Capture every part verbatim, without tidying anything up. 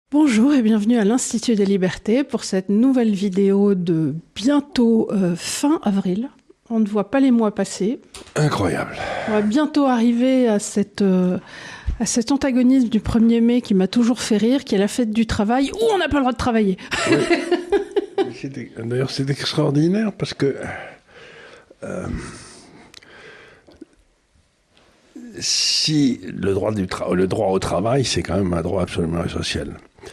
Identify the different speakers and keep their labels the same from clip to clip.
Speaker 1: Bonjour et bienvenue à l'Institut des Libertés pour cette nouvelle vidéo de bientôt euh, fin avril. On ne voit pas les mois passer.
Speaker 2: Incroyable.
Speaker 1: On va bientôt arriver à, cette, euh, à cet antagonisme du premier mai qui m'a toujours fait rire, qui est la fête du travail où on n'a pas le droit de travailler.
Speaker 2: Oui. D'ailleurs, c'est extraordinaire parce que euh, si le droit, du tra- le droit au travail, c'est quand même un droit absolument essentiel.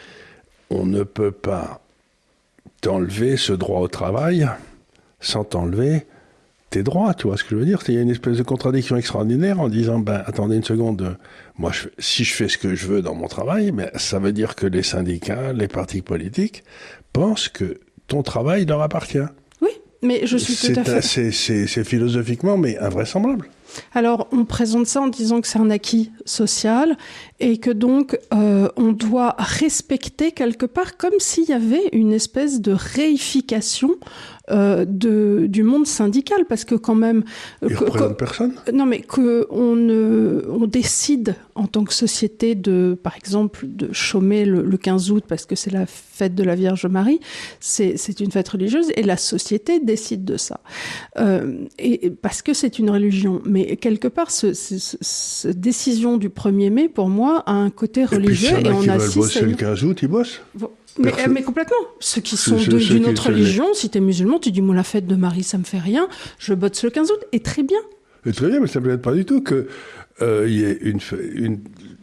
Speaker 2: On ne peut pas t'enlever ce droit au travail sans t'enlever tes droits, tu vois ce que je veux dire? Il y a une espèce de contradiction extraordinaire en disant, ben, attendez une seconde, moi, je, si je fais ce que je veux dans mon travail, ben, ça veut dire que les syndicats, les partis politiques pensent que ton travail leur appartient.
Speaker 1: Oui, mais je suis tout à fait...
Speaker 2: C'est, c'est, c'est philosophiquement, mais invraisemblable.
Speaker 1: Alors, on présente ça en disant que c'est un acquis social et que donc euh, on doit respecter quelque part comme s'il y avait une espèce de réification euh, de, du monde syndical, parce que quand même...
Speaker 2: Il ne représente personne.
Speaker 1: Non, mais qu'on euh, on décide en tant que société de, par exemple, de chômer le, le quinze août parce que c'est la fête de la Vierge Marie, c'est, c'est une fête religieuse et la société décide de ça. Euh, et, et parce que c'est une religion. Mais quelque part, ce, ce, ce, cette décision du premier mai, pour moi, a un côté religieux.
Speaker 2: Et puis, s'il y en a
Speaker 1: et
Speaker 2: qui
Speaker 1: on
Speaker 2: veulent
Speaker 1: assiste
Speaker 2: bosser
Speaker 1: à une...
Speaker 2: le quinze août, ils bossent.
Speaker 1: Bon. Mais, mais complètement. Ceux qui sont
Speaker 2: c'est,
Speaker 1: de,
Speaker 2: c'est,
Speaker 1: d'une
Speaker 2: c'est,
Speaker 1: autre
Speaker 2: c'est,
Speaker 1: religion, si t'es musulman, tu dis, moi, la fête de Marie, ça me fait rien, je bosse le quinze août, et très bien.
Speaker 2: Et très bien, mais ça ne peut-être pas du tout qu'il euh, y ait une, une,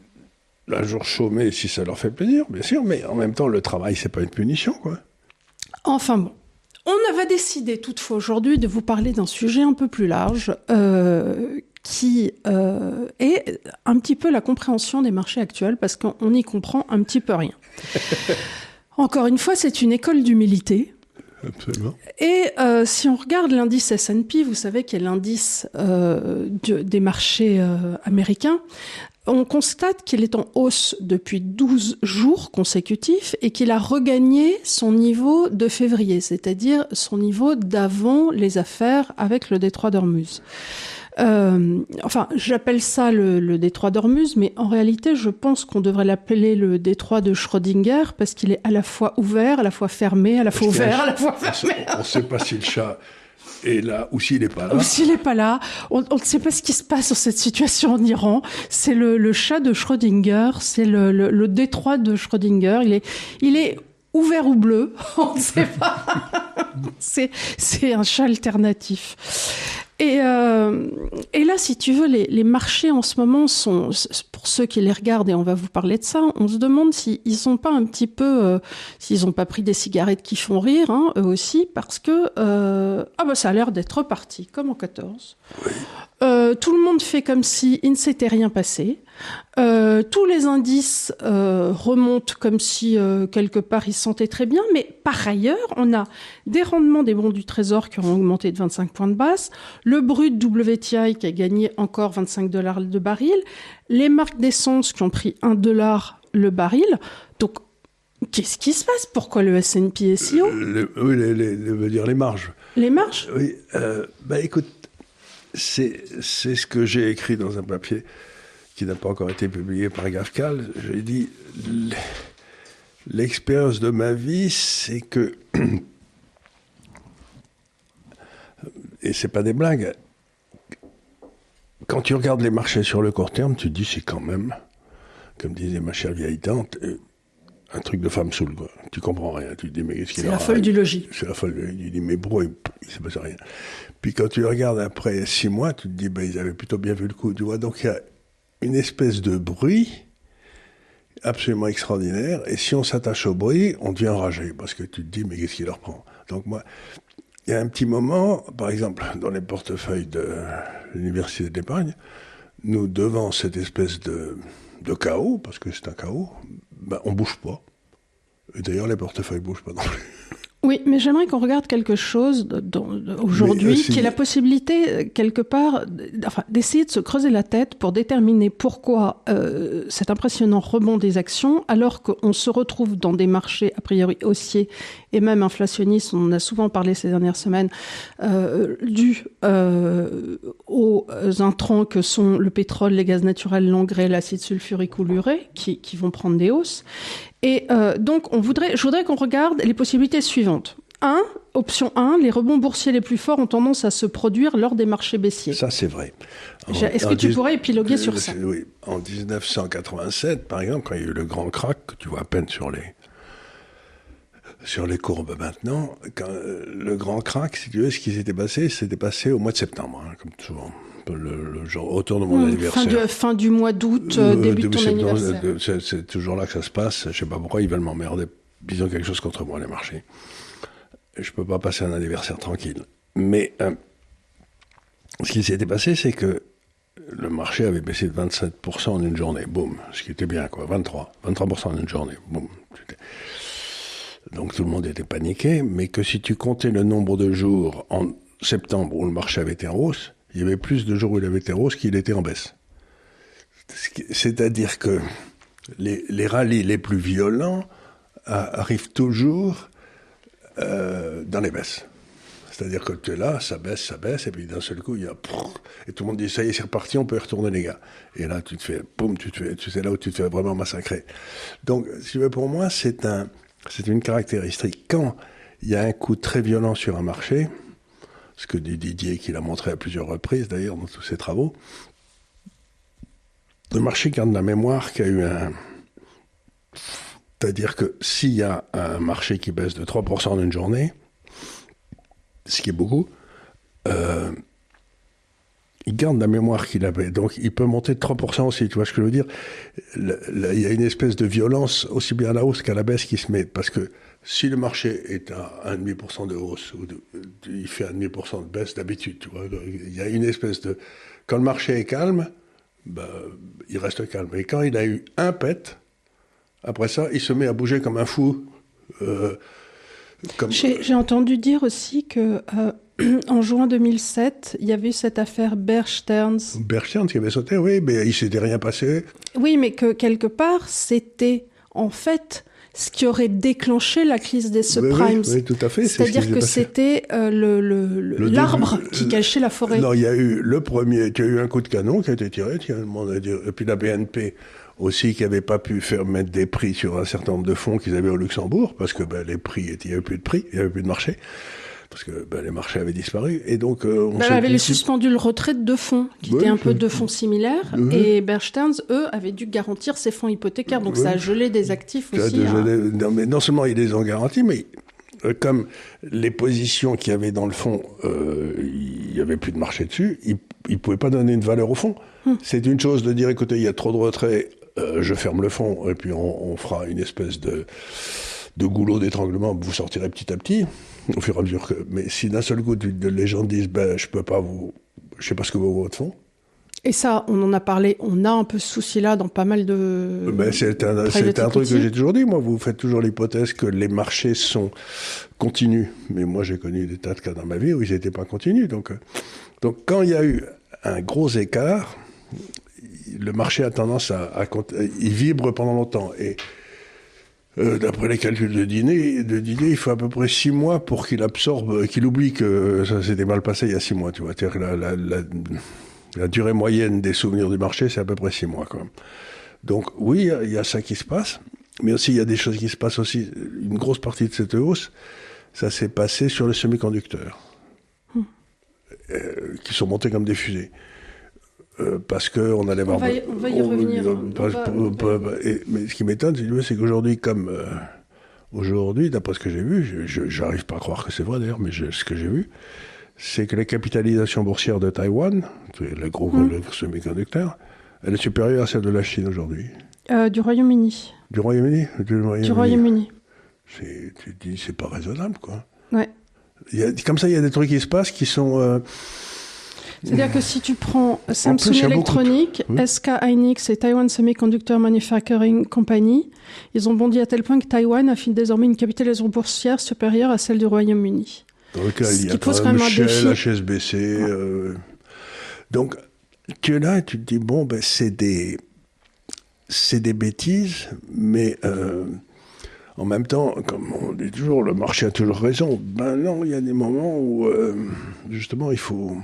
Speaker 2: un jour chômé si ça leur fait plaisir, bien sûr, mais en même temps, le travail, c'est pas une punition, quoi.
Speaker 1: Enfin bon. On avait décidé toutefois aujourd'hui de vous parler d'un sujet un peu plus large, euh, qui euh, est un petit peu la compréhension des marchés actuels, parce qu'on n'y comprend un petit peu rien. Encore une fois, c'est une école d'humilité.
Speaker 2: Absolument.
Speaker 1: Et euh, si on regarde l'indice S and P, vous savez qui est l'indice euh, de, des marchés euh, américains, on constate qu'il est en hausse depuis douze jours consécutifs et qu'il a regagné son niveau de février, c'est-à-dire son niveau d'avant les affaires avec le détroit d'Ormuz. Euh, enfin, j'appelle ça le, le détroit d'Ormuz, mais en réalité, je pense qu'on devrait l'appeler le détroit de Schrödinger parce qu'il est à la fois ouvert, à la fois fermé, à la fois ouvert, à la fois fermé.
Speaker 2: On ne sait pas si le chat est là ou s'il n'est pas là.
Speaker 1: Ou s'il n'est pas là. On, on ne sait pas ce qui se passe sur cette situation en Iran. C'est le, le chat de Schrödinger, c'est le, le, le détroit de Schrödinger. Il est, il est ouvert ou bleu, on ne sait pas. c'est, c'est un chat alternatif. Et, euh, et là, si tu veux, les, les marchés en ce moment sont, pour ceux qui les regardent, et on va vous parler de ça, on se demande s'ils sont pas un petit peu, euh, s'ils ont pas pris des cigarettes qui font rire, hein, eux aussi, parce que euh, ah bah ça a l'air d'être reparti, comme en quatorze.
Speaker 2: Oui.
Speaker 1: Euh, tout le monde fait comme si il ne s'était rien passé. Euh, tous les indices euh, remontent comme si euh, quelque part ils se sentaient très bien, mais par ailleurs, on a des rendements des bons du Trésor qui ont augmenté de vingt-cinq points de base, le brut W T I qui a gagné encore vingt-cinq dollars de baril, les marques d'essence qui ont pris un dollar le baril. Donc, qu'est-ce qui se passe? Pourquoi le S and P est si haut?
Speaker 2: le, Oui, les, les, les, veut dire les marges.
Speaker 1: Les marges?
Speaker 2: Oui, euh, bah écoute, c'est, c'est ce que j'ai écrit dans un papier qui n'a pas encore été publié par Gafcal. J'ai dit, l'expérience de ma vie, c'est que, et c'est pas des blagues, quand tu regardes les marchés sur le court terme, tu te dis, c'est quand même, comme disait ma chère vieille tante, un truc de femme saoule, quoi. Tu comprends rien. Tu te dis, mais qu'est-ce qu'il
Speaker 1: C'est
Speaker 2: a
Speaker 1: la folle du logis.
Speaker 2: C'est la folle du logis. Tu te dis, mais bro, il ne se passe rien. Puis quand tu regardes après six mois, tu te dis, ben, ils avaient plutôt bien vu le coup, tu vois. Donc il y a une espèce de bruit absolument extraordinaire. Et si on s'attache au bruit, on devient enragé. Parce que tu te dis, mais qu'est-ce qui leur prend? Donc moi, il y a un petit moment, par exemple, dans les portefeuilles de l'Université d'épargne, nous, devant cette espèce de, de chaos, parce que c'est un chaos, ben, on bouge pas. Et d'ailleurs, les portefeuilles bougent pas non plus.
Speaker 1: Oui, mais j'aimerais qu'on regarde quelque chose dans, aujourd'hui, aussi, qui est la possibilité, quelque part, enfin, d'essayer de se creuser la tête pour déterminer pourquoi euh, cet impressionnant rebond des actions, alors qu'on se retrouve dans des marchés a priori haussiers et même inflationnistes, on en a souvent parlé ces dernières semaines, euh, dus euh, aux intrants que sont le pétrole, les gaz naturels, l'engrais, l'acide sulfurique ou l'urée, qui, qui vont prendre des hausses. Et euh, donc, on voudrait, je voudrais qu'on regarde les possibilités suivantes. un. Option un, les rebonds boursiers les plus forts ont tendance à se produire lors des marchés baissiers.
Speaker 2: Ça, c'est vrai. En,
Speaker 1: Est-ce que tu dix... pourrais épiloguer sur ça?
Speaker 2: Oui. En dix-neuf cent quatre-vingt-sept, par exemple, quand il y a eu le grand crack, que tu vois à peine sur les, sur les courbes maintenant, quand, euh, le grand crack, si tu veux, ce qui s'était passé, c'était passé au mois de septembre, hein, comme souvent. Le, le genre autour de mon mmh, anniversaire.
Speaker 1: Fin du, fin du mois d'août, euh, début, début de ton septembre, anniversaire.
Speaker 2: De, c'est, c'est toujours là que ça se passe. Je sais pas pourquoi ils veulent m'emmerder. Ils ont quelque chose contre moi, les marchés. Je peux pas passer un anniversaire tranquille. Mais euh, ce qui s'était passé, c'est que le marché avait baissé de vingt-sept pour cent en une journée. Boum. Ce qui était bien, quoi. vingt-trois. vingt-trois pour cent en une journée. Boum. Donc tout le monde était paniqué. Mais que si tu comptais le nombre de jours en septembre où le marché avait été en hausse, il y avait plus de jours où il avait été en hausse qu'il était en baisse. C'est-à-dire que les, les rallyes les plus violents a, arrivent toujours euh, dans les baisses. C'est-à-dire que tu es là, ça baisse, ça baisse, et puis d'un seul coup, il y a... Et tout le monde dit, ça y est, c'est reparti, on peut y retourner, les gars. Et là, tu te fais... Boum, tu te fais... Tu sais, là où tu te fais vraiment massacrer. Donc, si tu veux, pour moi, c'est un, c'est une caractéristique. Quand il y a un coup très violent sur un marché, ce que dit Didier, qu'il a montré à plusieurs reprises, d'ailleurs, dans tous ses travaux, le marché garde la mémoire qu'il y a eu un... C'est-à-dire que s'il y a un marché qui baisse de trois pour cent en une journée, ce qui est beaucoup, euh, il garde la mémoire qu'il avait. Donc, il peut monter de trois pour cent aussi, tu vois ce que je veux dire? Le, le, il y a une espèce de violence, aussi bien à la hausse qu'à la baisse, qui se met. Parce que si le marché est à un virgule cinq pour cent de hausse, ou de, il fait un virgule cinq pour cent de baisse d'habitude, tu vois. Il y a une espèce de... Quand le marché est calme, ben, il reste calme. Et quand il a eu un pet, après ça, il se met à bouger comme un fou. Euh, Comme...
Speaker 1: J'ai, j'ai entendu dire aussi que euh, en juin deux mille sept, il y avait eu cette affaire Bear Stearns.
Speaker 2: Bear Stearns qui avait sauté, oui, mais il s'était rien passé.
Speaker 1: Oui, mais que quelque part, c'était en fait ce qui aurait déclenché la crise des subprimes.
Speaker 2: Oui, oui, tout à fait.
Speaker 1: C'est-à-dire
Speaker 2: c'est ce
Speaker 1: que c'était euh, le, le, le, le l'arbre début, qui cachait la forêt.
Speaker 2: Non, il y a eu le premier, il y a eu un coup de canon qui a été tiré, et puis la B N P aussi qui n'avait pas pu faire mettre des prix sur un certain nombre de fonds qu'ils avaient au Luxembourg, parce que ben, les prix, il n'y avait plus de prix, il n'y avait plus de marché, parce que ben, les marchés avaient disparu. Et donc, euh, on
Speaker 1: ben, avait dit... suspendu le retrait de deux fonds, qui oui, étaient un peu deux fonds similaires, oui. Et Bear Stearns, eux, avaient dû garantir ces fonds hypothécaires, donc oui. Ça a gelé des actifs ça aussi.
Speaker 2: Hein. Gelé... Non, mais non seulement ils les ont garantis, mais euh, comme les positions qu'il y avait dans le fonds, euh, il n'y avait plus de marché dessus, ils ne pouvaient pas donner une valeur au fonds. Hum. C'est une chose de dire, écoutez, il y a trop de retraits, Euh, je ferme le fond et puis on, on fera une espèce de, de goulot d'étranglement, vous sortirez petit à petit, au fur et à mesure que... Mais si d'un seul coup, de, les gens disent, ben, je peux pas vous... Je sais pas ce que vaut votre fonds.
Speaker 1: Et ça, on en a parlé, on a un peu ce souci-là dans pas mal de...
Speaker 2: Ben, c'est un, c'est un truc que j'ai toujours dit, moi, vous faites toujours l'hypothèse que les marchés sont continus. Mais moi, j'ai connu des tas de cas dans ma vie où ils n'étaient pas continus. Donc, euh, donc quand il y a eu un gros écart... Le marché a tendance à, à, à... Il vibre pendant longtemps. Et euh, d'après les calculs de Didier, de Didier, il faut à peu près six mois pour qu'il absorbe, qu'il oublie que ça s'était mal passé il y a six mois. Tu vois, c'est-à-dire la, la, la, la durée moyenne des souvenirs du marché, c'est à peu près six mois. Quoi. Donc oui, il y, y a ça qui se passe. Mais aussi, il y a des choses qui se passent aussi. Une grosse partie de cette hausse, ça s'est passé sur les semi-conducteurs, hum. euh, qui sont montés comme des fusées. Euh, parce qu'on allait voir...
Speaker 1: On va y, on va y on, revenir. On,
Speaker 2: pas,
Speaker 1: va,
Speaker 2: pas, pas, pas, et, mais ce qui m'étonne, c'est, c'est qu'aujourd'hui, comme... Euh, aujourd'hui, d'après ce que j'ai vu, je, je, j'arrive pas à croire que c'est vrai d'ailleurs, mais je, ce que j'ai vu, c'est que la capitalisation boursière de Taïwan, le gros hum. le semi-conducteur, elle est supérieure à celle de la Chine aujourd'hui.
Speaker 1: Euh, du Royaume-Uni.
Speaker 2: Du Royaume-Uni Du Royaume-Uni.
Speaker 1: Du Royaume-Uni.
Speaker 2: C'est, tu te dis, c'est pas raisonnable, quoi.
Speaker 1: Ouais.
Speaker 2: Il y a, comme ça, il y a des trucs qui se passent qui sont... Euh,
Speaker 1: C'est-à-dire que si tu prends Samsung Electronics, de... oui. S K Hynix et Taiwan Semiconductor Manufacturing Company, ils ont bondi à tel point que Taïwan a désormais une capitalisation boursière supérieure à celle du Royaume-Uni.
Speaker 2: Donc là, il y a quand même Shell, H S B C. Ouais. Euh... Donc, tu es là et tu te dis, bon, ben, c'est des, c'est des bêtises, mais... Euh... En même temps, comme on dit toujours, le marché a toujours raison. Ben non, il y a des moments où, euh, justement, il faut...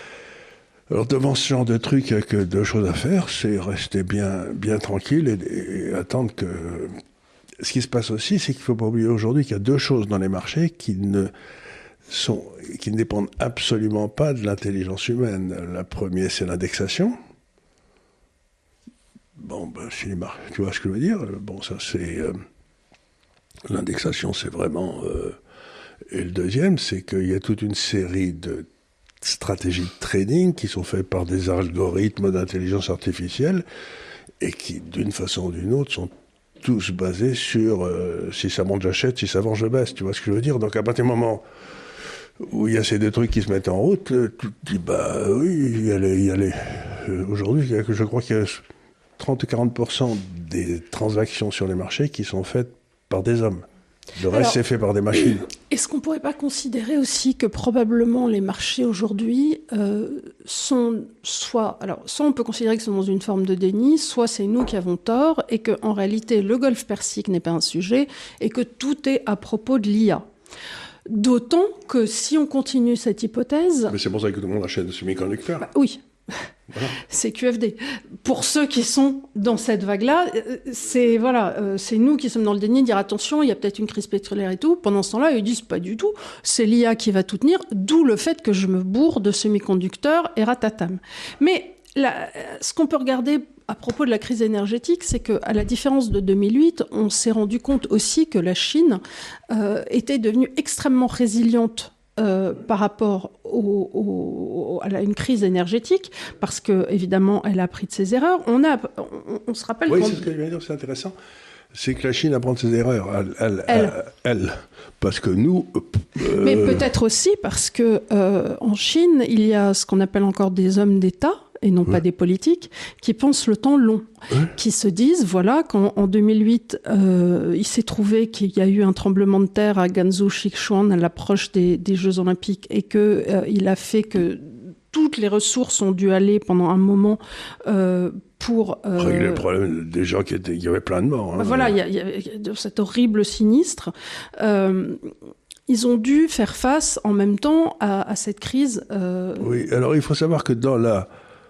Speaker 2: Alors, devant ce genre de trucs, il n'y a que deux choses à faire, c'est rester bien, bien tranquille et, et attendre que ce qui se passe aussi, c'est qu'il ne faut pas oublier aujourd'hui qu'il y a deux choses dans les marchés qui ne sont, qui ne dépendent absolument pas de l'intelligence humaine. La première, c'est l'indexation. Bon, ben, chez les marchés, tu vois ce que je veux dire? Bon, ça, c'est... Euh, l'indexation, c'est vraiment... Euh, et le deuxième, c'est qu'il y a toute une série de stratégies de trading qui sont faites par des algorithmes d'intelligence artificielle et qui, d'une façon ou d'une autre, sont tous basés sur euh, si ça monte, j'achète, si ça vend, je baisse. Tu vois ce que je veux dire? Donc, à partir du moment où il y a ces deux trucs qui se mettent en route, tu te dis, bah oui, il y a les... Il y a les euh, aujourd'hui, je crois qu'il y a trente à quarante pour cent des transactions sur les marchés qui sont faites par des hommes. Le reste, alors, c'est fait par des machines.
Speaker 1: Est-ce qu'on ne pourrait pas considérer aussi que probablement les marchés aujourd'hui euh, sont soit... Alors, soit on peut considérer qu'ils sont dans une forme de déni, soit c'est nous qui avons tort, et qu'en réalité, le Golfe Persique n'est pas un sujet, et que tout est à propos de l'I A. D'autant que si on continue cette hypothèse...
Speaker 2: Mais c'est pour ça que tout le monde achète des semi-conducteurs.
Speaker 1: Bah, oui. Voilà. C'est Q F D. Pour ceux qui sont dans cette vague-là, c'est voilà, euh, c'est nous qui sommes dans le déni de dire attention, il y a peut-être une crise pétrolière et tout. Pendant ce temps-là, ils disent pas du tout. C'est l'I A qui va tout tenir, d'où le fait que je me bourre de semi-conducteurs et ratatam. Mais là, ce qu'on peut regarder à propos de la crise énergétique, c'est qu'à la différence de deux mille huit, on s'est rendu compte aussi que la Chine euh, était devenue extrêmement résiliente Euh, par rapport au, au, à la, une crise énergétique, parce que évidemment, elle a appris de ses erreurs. On a, on, on se rappelle.
Speaker 2: Oui, c'est ce que je viens de dire, c'est intéressant. C'est que la Chine apprend de ses erreurs, elle, elle,
Speaker 1: elle.
Speaker 2: elle, elle. Parce que nous. Euh...
Speaker 1: Mais peut-être aussi parce que euh, en Chine, il y a ce qu'on appelle encore des hommes d'État, et non ouais. pas des politiques, qui pensent le temps long, ouais. qui se disent, voilà, quand en deux mille huit, euh, il s'est trouvé qu'il y a eu un tremblement de terre à Gansu, Sichuan, à l'approche des, des Jeux Olympiques, et que euh, il a fait que toutes les ressources ont dû aller pendant un moment euh, pour...
Speaker 2: Euh, régler le problème des gens qui étaient... Il y avait plein de morts. Hein,
Speaker 1: voilà, il y, a, il y a cet horrible sinistre. Euh, Ils ont dû faire face en même temps à, à cette crise. Euh...
Speaker 2: Oui, alors il faut savoir que dans la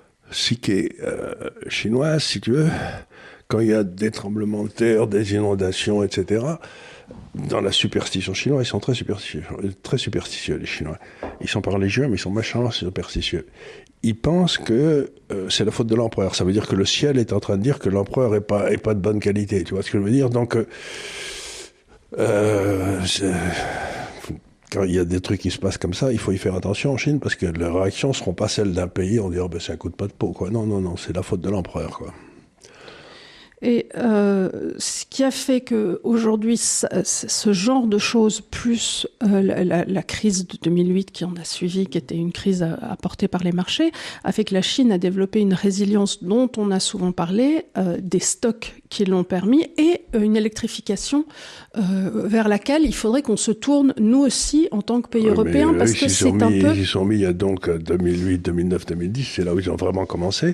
Speaker 2: psyché euh, chinoise, si tu veux, quand il y a des tremblements de terre, des inondations, et cetera, dans la superstition chinoise, ils sont très superstitieux, très superstitieux les Chinois. Ils sont pas religieux, mais ils sont méchants, superstitieux. Ils pensent que euh, c'est la faute de l'empereur. Ça veut dire que le ciel est en train de dire que l'empereur est pas, est pas de bonne qualité. Tu vois ce que je veux dire? Donc, euh, euh, quand il y a des trucs qui se passent comme ça, il faut y faire attention en Chine, parce que les réactions ne seront pas celles d'un pays en disant oh, ben, c'est un coup de pas de peau, quoi. Non, non, non, c'est la faute de l'empereur, quoi.
Speaker 1: Et euh, ce qui a fait qu'aujourd'hui, ce genre de choses, plus euh, la, la, la crise de deux mille huit qui en a suivi, qui était une crise apportée par les marchés, a fait que la Chine a développé une résilience dont on a souvent parlé, euh, des stocks qui l'ont permis, et une électrification euh, vers laquelle il faudrait qu'on se tourne, nous aussi, en tant que pays oui, européen, parce que c'est
Speaker 2: mis,
Speaker 1: un peu...
Speaker 2: Ils sont mis il y a donc deux mille huit, deux mille neuf, deux mille dix, c'est là où ils ont vraiment commencé.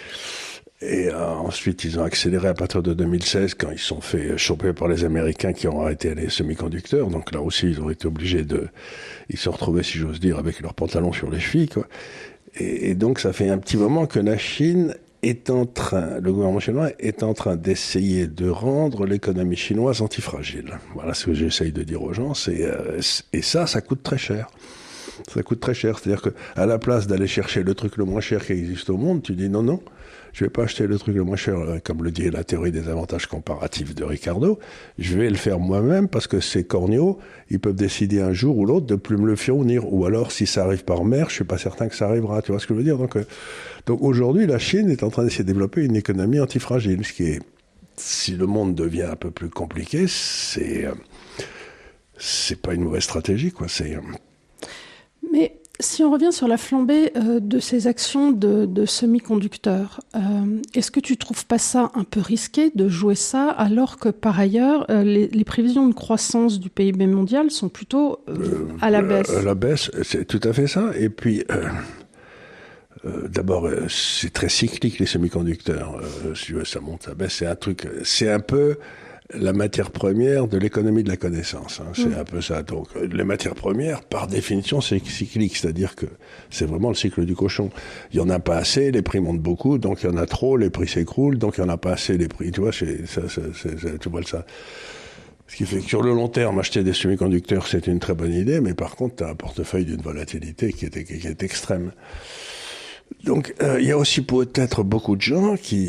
Speaker 2: Et euh, ensuite, ils ont accéléré à partir de deux mille seize, quand ils se sont fait choper par les Américains qui ont arrêté les semi-conducteurs. Donc là aussi, ils ont été obligés de... Ils se sont retrouvés, si j'ose dire, avec leurs pantalons sur les chevilles, quoi. Et, et donc, ça fait un petit moment que la Chine est en train, le gouvernement chinois est en train d'essayer de rendre l'économie chinoise antifragile. Voilà ce que j'essaye de dire aux gens. C'est, euh, et ça, ça coûte très cher. Ça coûte très cher. C'est-à-dire que à la place d'aller chercher le truc le moins cher qui existe au monde, tu dis non, non, je vais pas acheter le truc le moins cher, comme le dit la théorie des avantages comparatifs de Ricardo. Je vais le faire moi-même parce que ces corneaux, ils peuvent décider un jour ou l'autre de plus me le fournir. Ou alors, si ça arrive par mer, je suis pas certain que ça arrivera. Tu vois ce que je veux dire? Donc, euh, donc aujourd'hui, la Chine est en train d'essayer de développer une économie antifragile, ce qui est, si le monde devient un peu plus compliqué, c'est, euh, c'est pas une mauvaise stratégie, quoi. C'est. Euh,
Speaker 1: Mais si on revient sur la flambée euh, de ces actions de, de semi-conducteurs, euh, est-ce que tu trouves pas ça un peu risqué de jouer ça, alors que par ailleurs, euh, les, les prévisions de croissance du P I B mondial sont plutôt euh, euh, à la baisse?
Speaker 2: À la baisse, c'est tout à fait ça. Et puis, euh, euh, d'abord, euh, c'est très cyclique, les semi-conducteurs. Euh, si ça monte, ça baisse. C'est un truc, c'est un peu la matière première de l'économie de la connaissance. Hein. C'est mmh. un peu ça. Donc, les matières premières, par définition, c'est cyclique. C'est-à-dire que c'est vraiment le cycle du cochon. Il y en a pas assez, les prix montent beaucoup, donc il y en a trop, les prix s'écroulent, donc il y en a pas assez, les prix. Tu vois, c'est, ça, c'est, c'est, tu vois ça. Ce qui fait que sur le long terme, acheter des semi-conducteurs, c'est une très bonne idée, mais par contre, tu as un portefeuille d'une volatilité qui est, qui est extrême. Donc, euh, il y a aussi peut-être beaucoup de gens qui,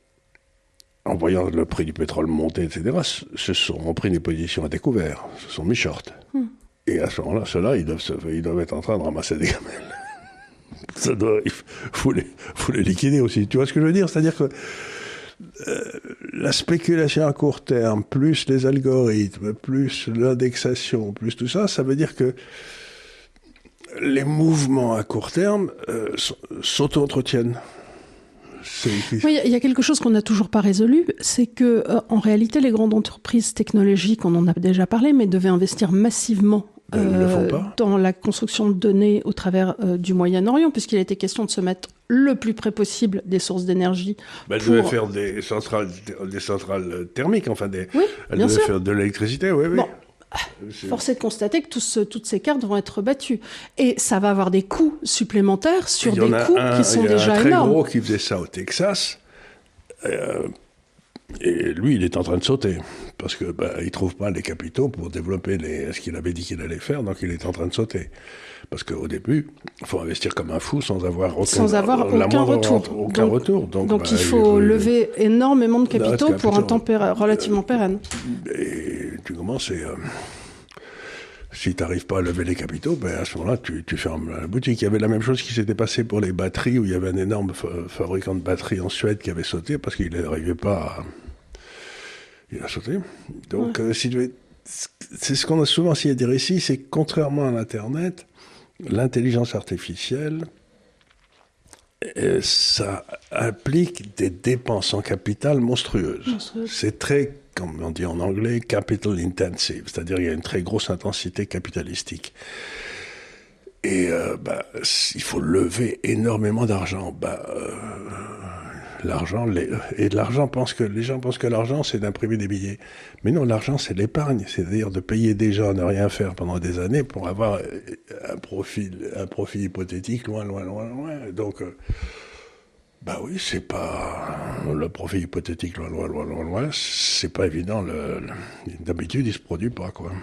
Speaker 2: en voyant le prix du pétrole monter, et cetera, se sont pris des positions à découvert, se sont mis short. Mm. Et à ce moment-là, ceux-là, ils doivent, se, ils doivent être en train de ramasser des gamelles. Ça doit, il faut les, faut les liquider aussi. Tu vois ce que je veux dire? C'est-à-dire que Euh, la spéculation à court terme, plus les algorithmes, plus l'indexation, plus tout ça, ça veut dire que les mouvements à court terme euh, s'auto-entretiennent.
Speaker 1: Oui, il y a quelque chose qu'on n'a toujours pas résolu, c'est que euh, en réalité, les grandes entreprises technologiques, on en a déjà parlé, mais devaient investir massivement Euh, dans la construction de données au travers euh, du Moyen-Orient, puisqu'il a été question de se mettre le plus près possible des sources d'énergie.
Speaker 2: Ben,
Speaker 1: pour...
Speaker 2: Elle devait faire des centrales, des centrales thermiques, enfin des...
Speaker 1: Oui,
Speaker 2: elle
Speaker 1: bien
Speaker 2: devait
Speaker 1: sûr.
Speaker 2: faire de l'électricité, oui, oui.
Speaker 1: Bon. Force est de constater que tous, toutes ces cartes vont être battues. Et ça va avoir des coûts supplémentaires sur des coûts un, qui sont déjà énormes. Il y a un très énormes.
Speaker 2: gros qui faisait ça au Texas. Euh, Et lui, il est en train de sauter, parce que bah, il trouve pas les capitaux pour développer les, ce qu'il avait dit qu'il allait faire, donc il est en train de sauter. Parce qu'au début, il faut investir comme un fou sans avoir aucun,
Speaker 1: sans avoir
Speaker 2: la
Speaker 1: aucun retour.
Speaker 2: Aucun
Speaker 1: donc,
Speaker 2: retour. Donc,
Speaker 1: donc
Speaker 2: bah,
Speaker 1: il faut il lever il... énormément de capitaux,
Speaker 2: capitaux
Speaker 1: pour un temps pér- relativement pérenne.
Speaker 2: Et tu commences et... Euh, si tu n'arrives pas à lever les capitaux, ben à ce moment-là, tu, tu fermes la boutique. Il y avait la même chose qui s'était passé pour les batteries, où il y avait un énorme fa- fabricant de batteries en Suède qui avait sauté parce qu'il n'arrivait pas à... Il a sauté. Donc, ouais. euh, si tu veux... c'est ce qu'on a souvent essayé de dire ici, c'est que contrairement à l'Internet, l'intelligence artificielle, euh, ça implique des dépenses en capital monstrueuses. Monstrueuse. C'est très... comme on dit en anglais, capital intensive, c'est-à-dire il y a une très grosse intensité capitalistique. Et euh, bah, il faut lever énormément d'argent. Bah, euh, l'argent, les, et l'argent pense que les gens pensent que l'argent c'est d'imprimer des billets, mais non, l'argent c'est l'épargne, c'est-à-dire de payer des gens à ne rien faire pendant des années pour avoir un profit, un profit hypothétique loin, loin, loin, loin. Donc euh, bah oui, c'est pas le profit hypothétique loin, loin, loin, loin, loin. C'est pas évident. Le, le, d'habitude, il se produit pas, quoi.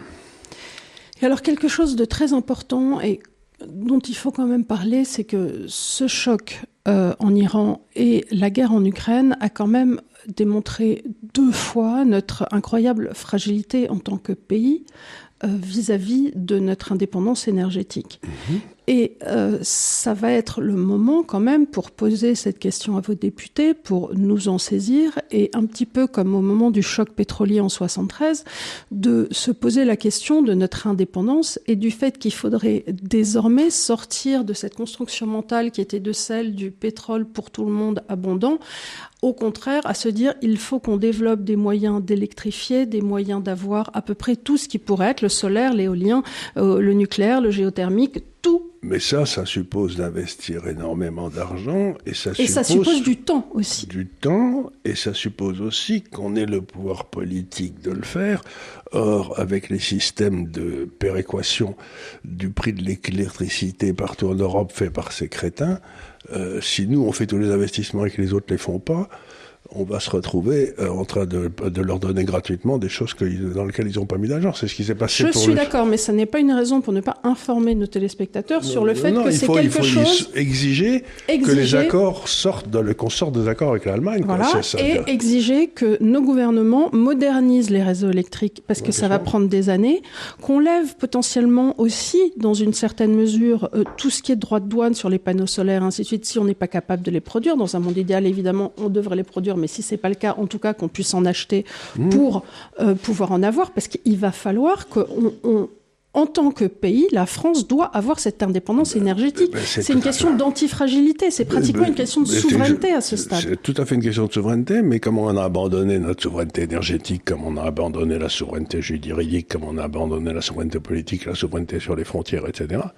Speaker 1: Et alors quelque chose de très important et dont il faut quand même parler, c'est que ce choc euh, en Iran et la guerre en Ukraine a quand même démontré deux fois notre incroyable fragilité en tant que pays euh, vis-à-vis de notre indépendance énergétique. Mmh. Et euh, ça va être le moment quand même pour poser cette question à vos députés, pour nous en saisir, et un petit peu comme au moment du choc pétrolier en soixante-treize, de se poser la question de notre indépendance et du fait qu'il faudrait désormais sortir de cette construction mentale qui était de celle du pétrole pour tout le monde abondant, au contraire à se dire il faut qu'on développe des moyens d'électrifier, des moyens d'avoir à peu près tout ce qui pourrait être le solaire, l'éolien, euh, le nucléaire, le géothermique, tout.
Speaker 2: Mais ça, ça suppose d'investir énormément d'argent et ça
Speaker 1: et
Speaker 2: suppose...
Speaker 1: ça suppose du temps aussi.
Speaker 2: Du temps, et ça suppose aussi qu'on ait le pouvoir politique de le faire. Or, avec les systèmes de péréquation du prix de l'électricité partout en Europe fait par ces crétins, euh, si nous on fait tous les investissements et que les autres les font pas, on va se retrouver euh, en train de, de leur donner gratuitement des choses que, dans lesquelles ils n'ont pas mis d'argent. C'est ce qui s'est passé
Speaker 1: Je
Speaker 2: pour
Speaker 1: suis
Speaker 2: le...
Speaker 1: d'accord, mais ça n'est pas une raison pour ne pas informer nos téléspectateurs non, sur le fait non, que c'est
Speaker 2: faut,
Speaker 1: quelque
Speaker 2: il faut
Speaker 1: chose...
Speaker 2: exiger, exiger que les accords sortent, dans le, qu'on sorte des accords avec l'Allemagne.
Speaker 1: Voilà,
Speaker 2: quoi. C'est ça,
Speaker 1: et de... exiger que nos gouvernements modernisent les réseaux électriques, parce que ouais, ça va prendre des années, qu'on lève potentiellement aussi, dans une certaine mesure, euh, tout ce qui est de droit de douane sur les panneaux solaires, ainsi de suite, si on n'est pas capable de les produire. Dans un monde idéal, évidemment, on devrait les produire, mais si c'est pas le cas, en tout cas qu'on puisse en acheter mmh. pour euh, pouvoir en avoir, parce qu'il va falloir qu'on, on, en tant que pays, la France doit avoir cette indépendance ben, énergétique. Ben, c'est c'est une question fait... d'antifragilité, c'est pratiquement ben, une question de souveraineté à ce stade.
Speaker 2: C'est tout à fait une question de souveraineté, mais comme on a abandonné notre souveraineté énergétique, comme on a abandonné la souveraineté juridique, comme on a abandonné la souveraineté politique, la souveraineté sur les frontières, et cetera,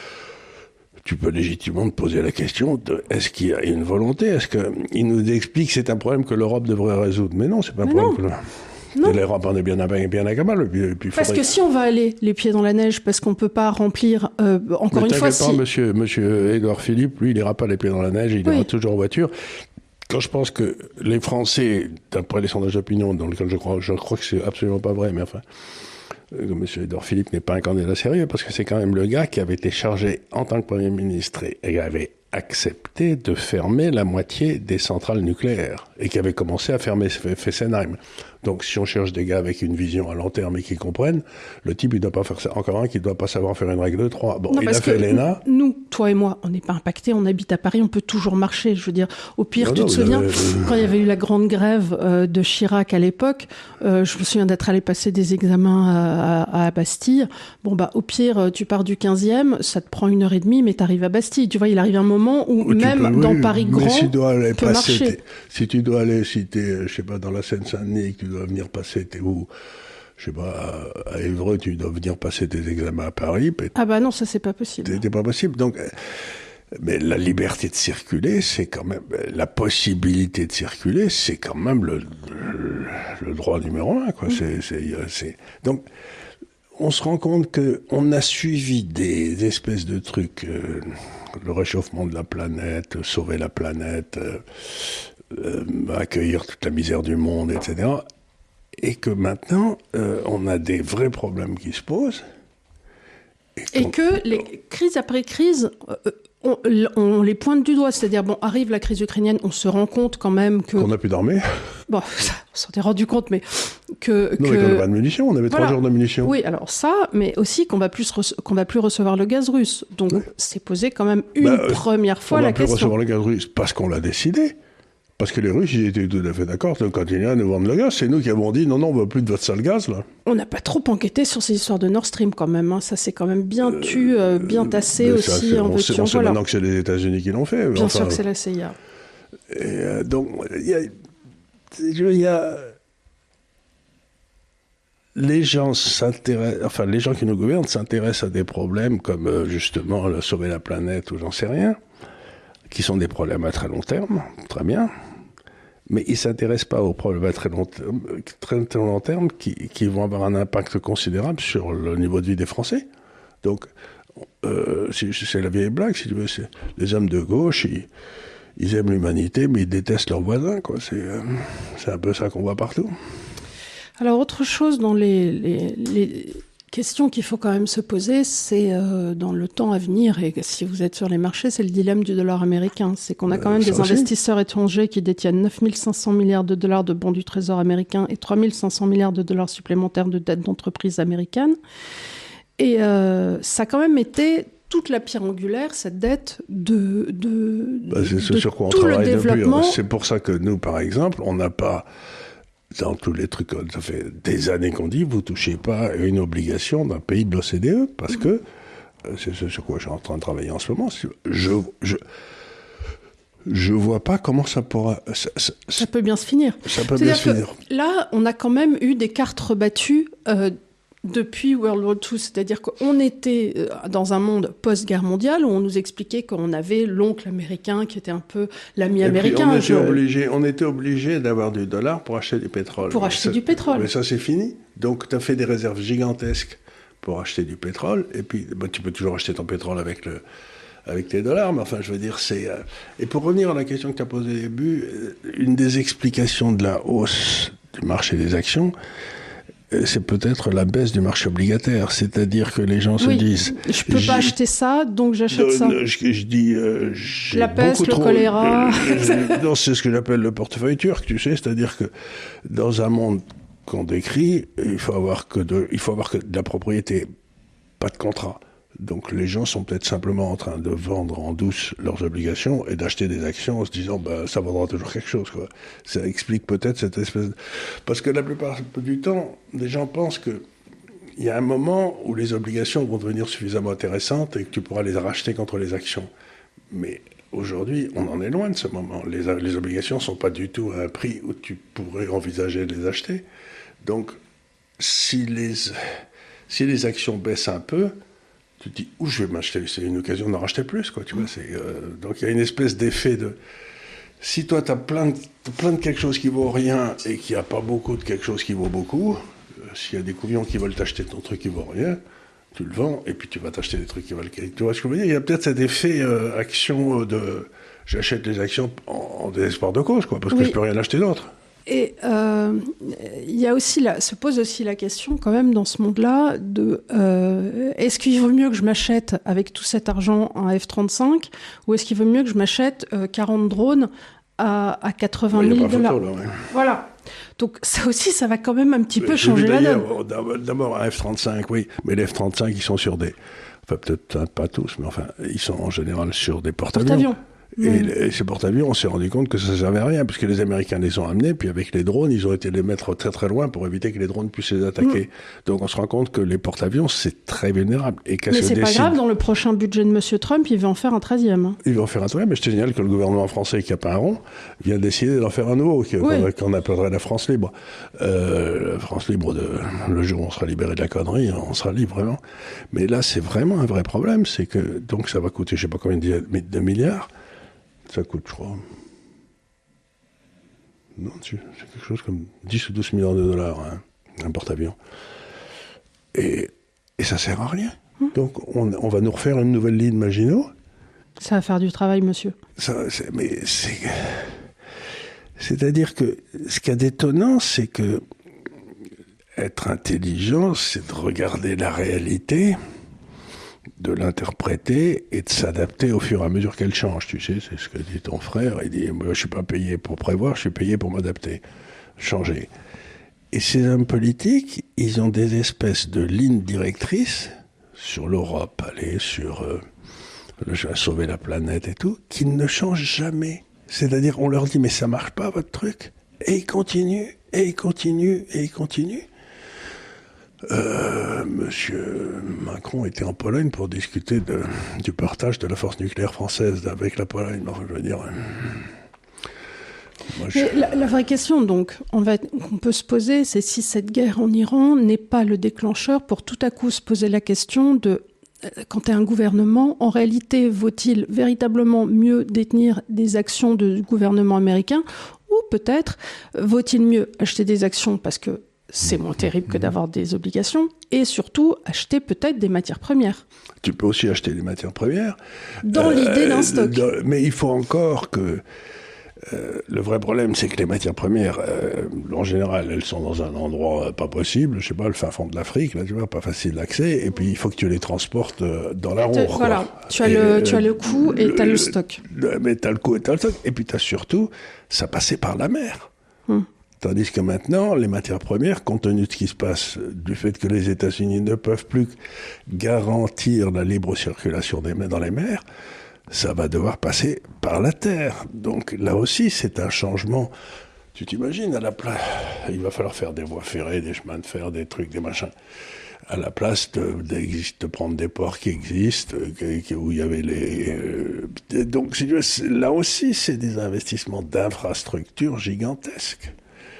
Speaker 2: tu peux légitimement te poser la question de est-ce qu'il y a une volonté? Est-ce qu'il nous explique que c'est un problème que l'Europe devrait résoudre? Mais non, c'est pas un
Speaker 1: Mais
Speaker 2: problème
Speaker 1: non.
Speaker 2: que l'Europe en est bien à bien à cabale. Puis, puis
Speaker 1: parce
Speaker 2: faudrait...
Speaker 1: que si on va aller les pieds dans la neige, parce qu'on peut pas remplir euh, encore
Speaker 2: Mais
Speaker 1: une fois.
Speaker 2: Pas,
Speaker 1: si...
Speaker 2: Monsieur, monsieur Édouard Philippe, lui, il ira pas les pieds dans la neige, il oui. ira toujours en voiture. quand je pense que les Français, d'après les sondages d'opinion, dans lesquels je crois, je crois que c'est absolument pas vrai, mais enfin, euh, M. Édouard Philippe n'est pas un candidat sérieux, parce que c'est quand même le gars qui avait été chargé en tant que Premier ministre et, et avait accepté de fermer la moitié des centrales nucléaires et qui avait commencé à fermer Fessenheim. Donc, si on cherche des gars avec une vision à long terme et qui comprennent, le type, il doit pas faire ça. Encore un qui doit pas savoir faire une règle de trois. Bon, non, il a fait l'E N A.
Speaker 1: Nous, toi et moi, on n'est pas impactés, on habite à Paris, on peut toujours marcher. Je veux dire, au pire, non, tu non, te souviens, avez... quand il y avait eu la grande grève euh, de Chirac à l'époque, euh, je me souviens d'être allé passer des examens à, à, à Bastille. Bon, bah, au pire, tu pars du quinzième, ça te prend une heure et demie, mais t'arrives à Bastille. Tu vois, il arrive un moment où, où même peux, dans oui, Paris grand,
Speaker 2: si tu dois aller
Speaker 1: peut
Speaker 2: passer,
Speaker 1: marcher.
Speaker 2: Si tu dois aller, si t'es, je sais pas, dans la Seine-Saint-Denis, tu dois venir passer, t'es où? Je sais pas, à Évreux, tu dois venir passer tes examens à Paris.
Speaker 1: Ah bah non, ça c'est pas possible.
Speaker 2: C'était pas possible. Donc, mais la liberté de circuler, c'est quand même, la possibilité de circuler, c'est quand même le, le, le droit numéro un, quoi. Mmh. C'est, c'est, c'est, donc, on se rend compte que on a suivi des espèces de trucs, euh, le réchauffement de la planète, sauver la planète, euh, euh, accueillir toute la misère du monde, et cetera. Et que maintenant, euh, on a des vrais problèmes qui se posent.
Speaker 1: Et, et que les crises après crises, euh, on, on les pointe du doigt. C'est-à-dire, bon, arrive la crise ukrainienne, on se rend compte quand même que...
Speaker 2: Qu'on n'a plus d'armée.
Speaker 1: Bon, ça, on s'en est rendu compte, mais que...
Speaker 2: Non,
Speaker 1: que...
Speaker 2: mais qu'on n'a pas de munitions, on avait voilà. trois jours de munitions.
Speaker 1: Oui, alors ça, mais aussi qu'on va plus rece- qu'on va plus recevoir le gaz russe. Donc, oui. c'est posé quand même une bah, première fois la question.
Speaker 2: On va plus recevoir le gaz russe parce qu'on l'a décidé. Parce que les Russes, ils étaient tout à fait d'accord de continuer à nous vendre le gaz. C'est nous qui avons dit, non, non, on ne veut plus de votre sale gaz, là.
Speaker 1: On n'a pas trop enquêté sur ces histoires de Nord Stream, quand même. Hein. Ça, c'est quand même bien tu, euh, bien tassé euh, aussi.
Speaker 2: Ça, on sait, on sait voilà. maintenant que c'est les États-Unis qui l'ont fait.
Speaker 1: Bien
Speaker 2: enfin,
Speaker 1: sûr que c'est la C I A.
Speaker 2: Et, euh, donc, il y a... Il y a... Les gens s'intéressent... Enfin, les gens qui nous gouvernent s'intéressent à des problèmes comme, euh, justement, le sauver la planète ou j'en sais rien, qui sont des problèmes à très long terme. Très bien. Mais ils ne s'intéressent pas aux problèmes à très long terme, très, très long terme qui, qui vont avoir un impact considérable sur le niveau de vie des Français. Donc, euh, c'est, c'est la vieille blague, si tu veux. C'est, les hommes de gauche, ils, ils aiment l'humanité, mais ils détestent leurs voisins, quoi. C'est, euh, c'est un peu ça qu'on voit partout.
Speaker 1: Alors, autre chose dans les... les, les... question qu'il faut quand même se poser, c'est euh, dans le temps à venir, et si vous êtes sur les marchés, c'est le dilemme du dollar américain. C'est qu'on a quand même euh, des aussi. investisseurs étrangers qui détiennent neuf mille cinq cents milliards de dollars de bons du Trésor américain et trois mille cinq cents milliards de dollars supplémentaires de dettes d'entreprises américaines. Et euh, ça a quand même été toute la pierre angulaire, cette dette de, de,
Speaker 2: bah, c'est ce
Speaker 1: de
Speaker 2: sur quoi on
Speaker 1: tout
Speaker 2: travaille
Speaker 1: le développement.
Speaker 2: Depuis. C'est pour ça que nous, par exemple, on n'a pas... Dans tous les trucs, ça fait des années qu'on dit, vous touchez pas à une obligation d'un pays de l'O C D E, parce que, c'est ce sur quoi je suis en train de travailler en ce moment, je, je, je vois pas comment ça pourra... Ça, ça,
Speaker 1: ça peut bien se finir.
Speaker 2: Ça peut bien se finir.
Speaker 1: Là, on a quand même eu des cartes rebattues euh, depuis World War deux, c'est-à-dire qu'on était dans un monde post-guerre mondiale où on nous expliquait qu'on avait l'oncle américain qui était un peu l'ami
Speaker 2: et
Speaker 1: américain.
Speaker 2: On était,
Speaker 1: je...
Speaker 2: obligé, on était obligé d'avoir du dollar pour acheter du pétrole.
Speaker 1: Pour acheter
Speaker 2: ça,
Speaker 1: du pétrole.
Speaker 2: Mais ça, c'est fini. Donc, tu as fait des réserves gigantesques pour acheter du pétrole, et puis bah, tu peux toujours acheter ton pétrole avec, le, avec tes dollars, mais enfin, je veux dire, c'est... Euh... Et pour revenir à la question que tu as posée au début, une des explications de la hausse du marché des actions, c'est peut-être la baisse du marché obligataire, c'est-à-dire que les gens se
Speaker 1: oui,
Speaker 2: disent...
Speaker 1: je peux pas acheter ça, donc j'achète ça.
Speaker 2: Je, je dis... Euh, j'ai
Speaker 1: la peste,
Speaker 2: beaucoup
Speaker 1: le
Speaker 2: trop,
Speaker 1: choléra...
Speaker 2: Euh, non, c'est ce que j'appelle le portefeuille turc, tu sais, c'est-à-dire que dans un monde qu'on décrit, il faut avoir que de, il faut avoir que de la propriété, pas de contrat. Donc les gens sont peut-être simplement en train de vendre en douce leurs obligations et d'acheter des actions en se disant bah ça vaudra toujours quelque chose, quoi. Ça explique peut-être cette espèce de... Parce que la plupart du temps, les gens pensent que il y a un moment où les obligations vont devenir suffisamment intéressantes et que tu pourras les racheter contre les actions. Mais aujourd'hui, on en est loin de ce moment. Les, les obligations sont pas du tout à un prix où tu pourrais envisager de les acheter. Donc si les si les actions baissent un peu, tu te dis, où je vais m'acheter, c'est une occasion d'en racheter plus, quoi, tu vois, c'est, euh, donc il y a une espèce d'effet de... Si toi, tu as plein de, plein de quelque chose qui vaut rien et qu'il n'y a pas beaucoup de quelque chose qui vaut beaucoup, euh, s'il y a des couillons qui veulent t'acheter ton truc qui vaut rien, tu le vends et puis tu vas t'acheter des trucs qui valent... Tu vois ce que je veux dire ? Il y a peut-être cet effet euh, action de, j'achète les actions en, en désespoir de cause, quoi, parce que
Speaker 1: oui.
Speaker 2: je peux rien acheter d'autre.
Speaker 1: Et euh, il y a aussi la, se pose aussi la question quand même dans ce monde-là de euh, est-ce qu'il vaut mieux que je m'achète avec tout cet argent un F trente-cinq ou est-ce qu'il vaut mieux que je m'achète euh, quarante drones à, à quatre-vingt mille dollars.
Speaker 2: Photo, là, ouais.
Speaker 1: Voilà. Donc ça aussi, ça va quand même un petit peu
Speaker 2: J'ai
Speaker 1: changer
Speaker 2: vu
Speaker 1: la donne.
Speaker 2: D'abord un F trente-cinq, oui, mais les F trente-cinq, ils sont sur des... Enfin, peut-être pas tous, mais enfin, ils sont en général sur des porte-avions.
Speaker 1: Porte-avions.
Speaker 2: Et,
Speaker 1: mmh.
Speaker 2: et ces porte-avions, on s'est rendu compte que ça ne servait à rien, puisque les Américains les ont amenés, puis avec les drones, ils ont été les mettre très très loin pour éviter que les drones puissent les attaquer. Mmh. Donc on se rend compte que les porte-avions, c'est très vulnérable. Et
Speaker 1: mais c'est décide... pas grave, dans le prochain budget de M. Trump, il va en faire un treizième.
Speaker 2: Il va en faire un treizième, mais je te signale que le gouvernement français, qui n'a pas un rond, vient de décider d'en faire un nouveau, qu'on oui. qu'on appellerait la France libre. Euh, la France libre, de, le jour où on sera libéré de la connerie, on sera libre vraiment. Mais là, c'est vraiment un vrai problème, c'est que, donc ça va coûter, je ne sais pas combien de milliards. Ça coûte, je crois. Non, c'est quelque chose comme dix ou douze millions de dollars, hein, un porte-avions. Et, et ça sert à rien. Mmh. Donc, on, on va nous refaire une nouvelle ligne Maginot.
Speaker 1: Ça va faire du travail, monsieur.
Speaker 2: Ça, c'est, mais c'est. C'est-à-dire que ce qu'il y a d'étonnant, c'est que être intelligent, c'est de regarder la réalité, de l'interpréter et de s'adapter au fur et à mesure qu'elle change. Tu sais, c'est ce que dit ton frère. Il dit, moi, je suis pas payé pour prévoir, je suis payé pour m'adapter, changer. Et ces hommes politiques, ils ont des espèces de lignes directrices sur l'Europe, allez, sur euh, le, je vais sauver la planète et tout, qui ne changent jamais. C'est-à-dire, on leur dit, mais ça marche pas, votre truc. Et ils continuent, et ils continuent, et ils continuent. Euh, Monsieur Macron était en Pologne pour discuter de, du partage de la force nucléaire française avec la Pologne. Enfin, je veux dire... Moi, je...
Speaker 1: Mais la, la vraie question, donc, on, va, on peut se poser, c'est si cette guerre en Iran n'est pas le déclencheur pour tout à coup se poser la question de, quand tu es un gouvernement, en réalité, vaut-il véritablement mieux détenir des actions du gouvernement américain ou peut-être vaut-il mieux acheter des actions parce que c'est moins terrible que d'avoir des obligations, et surtout acheter peut-être des matières premières.
Speaker 2: Tu peux aussi acheter des matières premières.
Speaker 1: Dans euh, l'idée d'un stock.
Speaker 2: Dans, mais il faut encore que... Euh, le vrai problème, c'est que les matières premières, euh, en général, elles sont dans un endroit euh, pas possible, je sais pas, le fin fond de l'Afrique, là, tu vois, pas facile d'accès, et puis il faut que tu les transportes euh, dans la roue.
Speaker 1: Voilà, tu as, et, le, euh, tu as le coût et tu as le stock.
Speaker 2: Le, mais tu as le coût et tu as le stock, et puis tu as surtout, ça passait par la mer. Hum. Tandis que maintenant, les matières premières, compte tenu de ce qui se passe, du fait que les États-Unis ne peuvent plus garantir la libre circulation des mers dans les mers, ça va devoir passer par la terre. Donc là aussi, c'est un changement. Tu t'imagines, à la place, il va falloir faire des voies ferrées, des chemins de fer, des trucs, des machins. À la place de, de, de prendre des ports qui existent, où il y avait les... Euh, donc là aussi, c'est des investissements d'infrastructures gigantesques.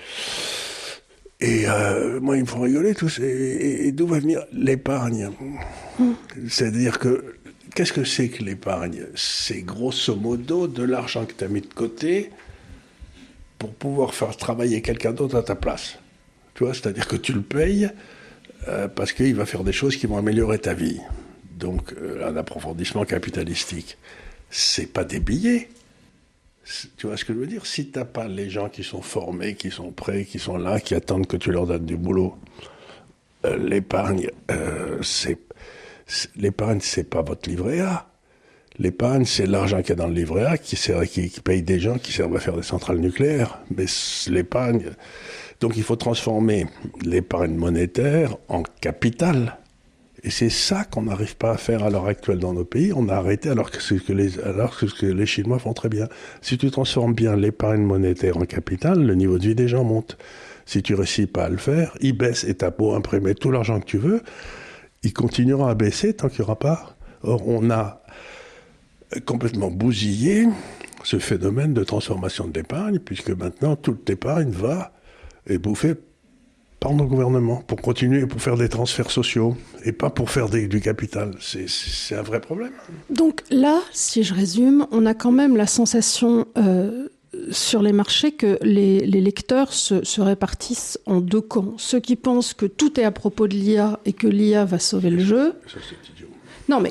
Speaker 2: Et euh, moi, ils me font rigoler tous. Et, et, et d'où va venir l'épargne ? mmh. C'est-à-dire que, qu'est-ce que c'est que l'épargne ? C'est grosso modo de l'argent que tu as mis de côté pour pouvoir faire travailler quelqu'un d'autre à ta place. Tu vois, c'est-à-dire que tu le payes euh, parce qu'il va faire des choses qui vont améliorer ta vie. Donc, euh, un approfondissement capitalistique. C'est pas des billets. Tu vois ce que je veux dire ? Si tu n'as pas les gens qui sont formés, qui sont prêts, qui sont là, qui attendent que tu leur donnes du boulot, euh, l'épargne, euh, c'est, c'est, l'épargne, c'est pas votre livret A. L'épargne, c'est l'argent qu'il y a dans le livret A qui, sert, qui, qui paye des gens qui servent à faire des centrales nucléaires. Mais l'épargne... Donc il faut transformer l'épargne monétaire en capital. Et c'est ça qu'on n'arrive pas à faire à l'heure actuelle dans nos pays. On a arrêté alors que, c'est que les, alors que ce que les Chinois font très bien. Si tu transformes bien l'épargne monétaire en capital, le niveau de vie des gens monte. Si tu ne réussis pas à le faire, il baisse et t'as beau imprimer tout l'argent que tu veux, il continuera à baisser tant qu'il n'y aura pas. Or, on a complètement bousillé ce phénomène de transformation de l'épargne, puisque maintenant, toute l'épargne va est bouffée par nos gouvernements, pour continuer, pour faire des transferts sociaux, et pas pour faire des, du capital. C'est, c'est un vrai problème.
Speaker 1: Donc là, si je résume, on a quand même la sensation euh, sur les marchés que les, les lecteurs se, se répartissent en deux camps. Ceux qui pensent que tout est à propos de l'I A et que l'I A va sauver le jeu.
Speaker 2: Ça, c'est idiot.
Speaker 1: Non, mais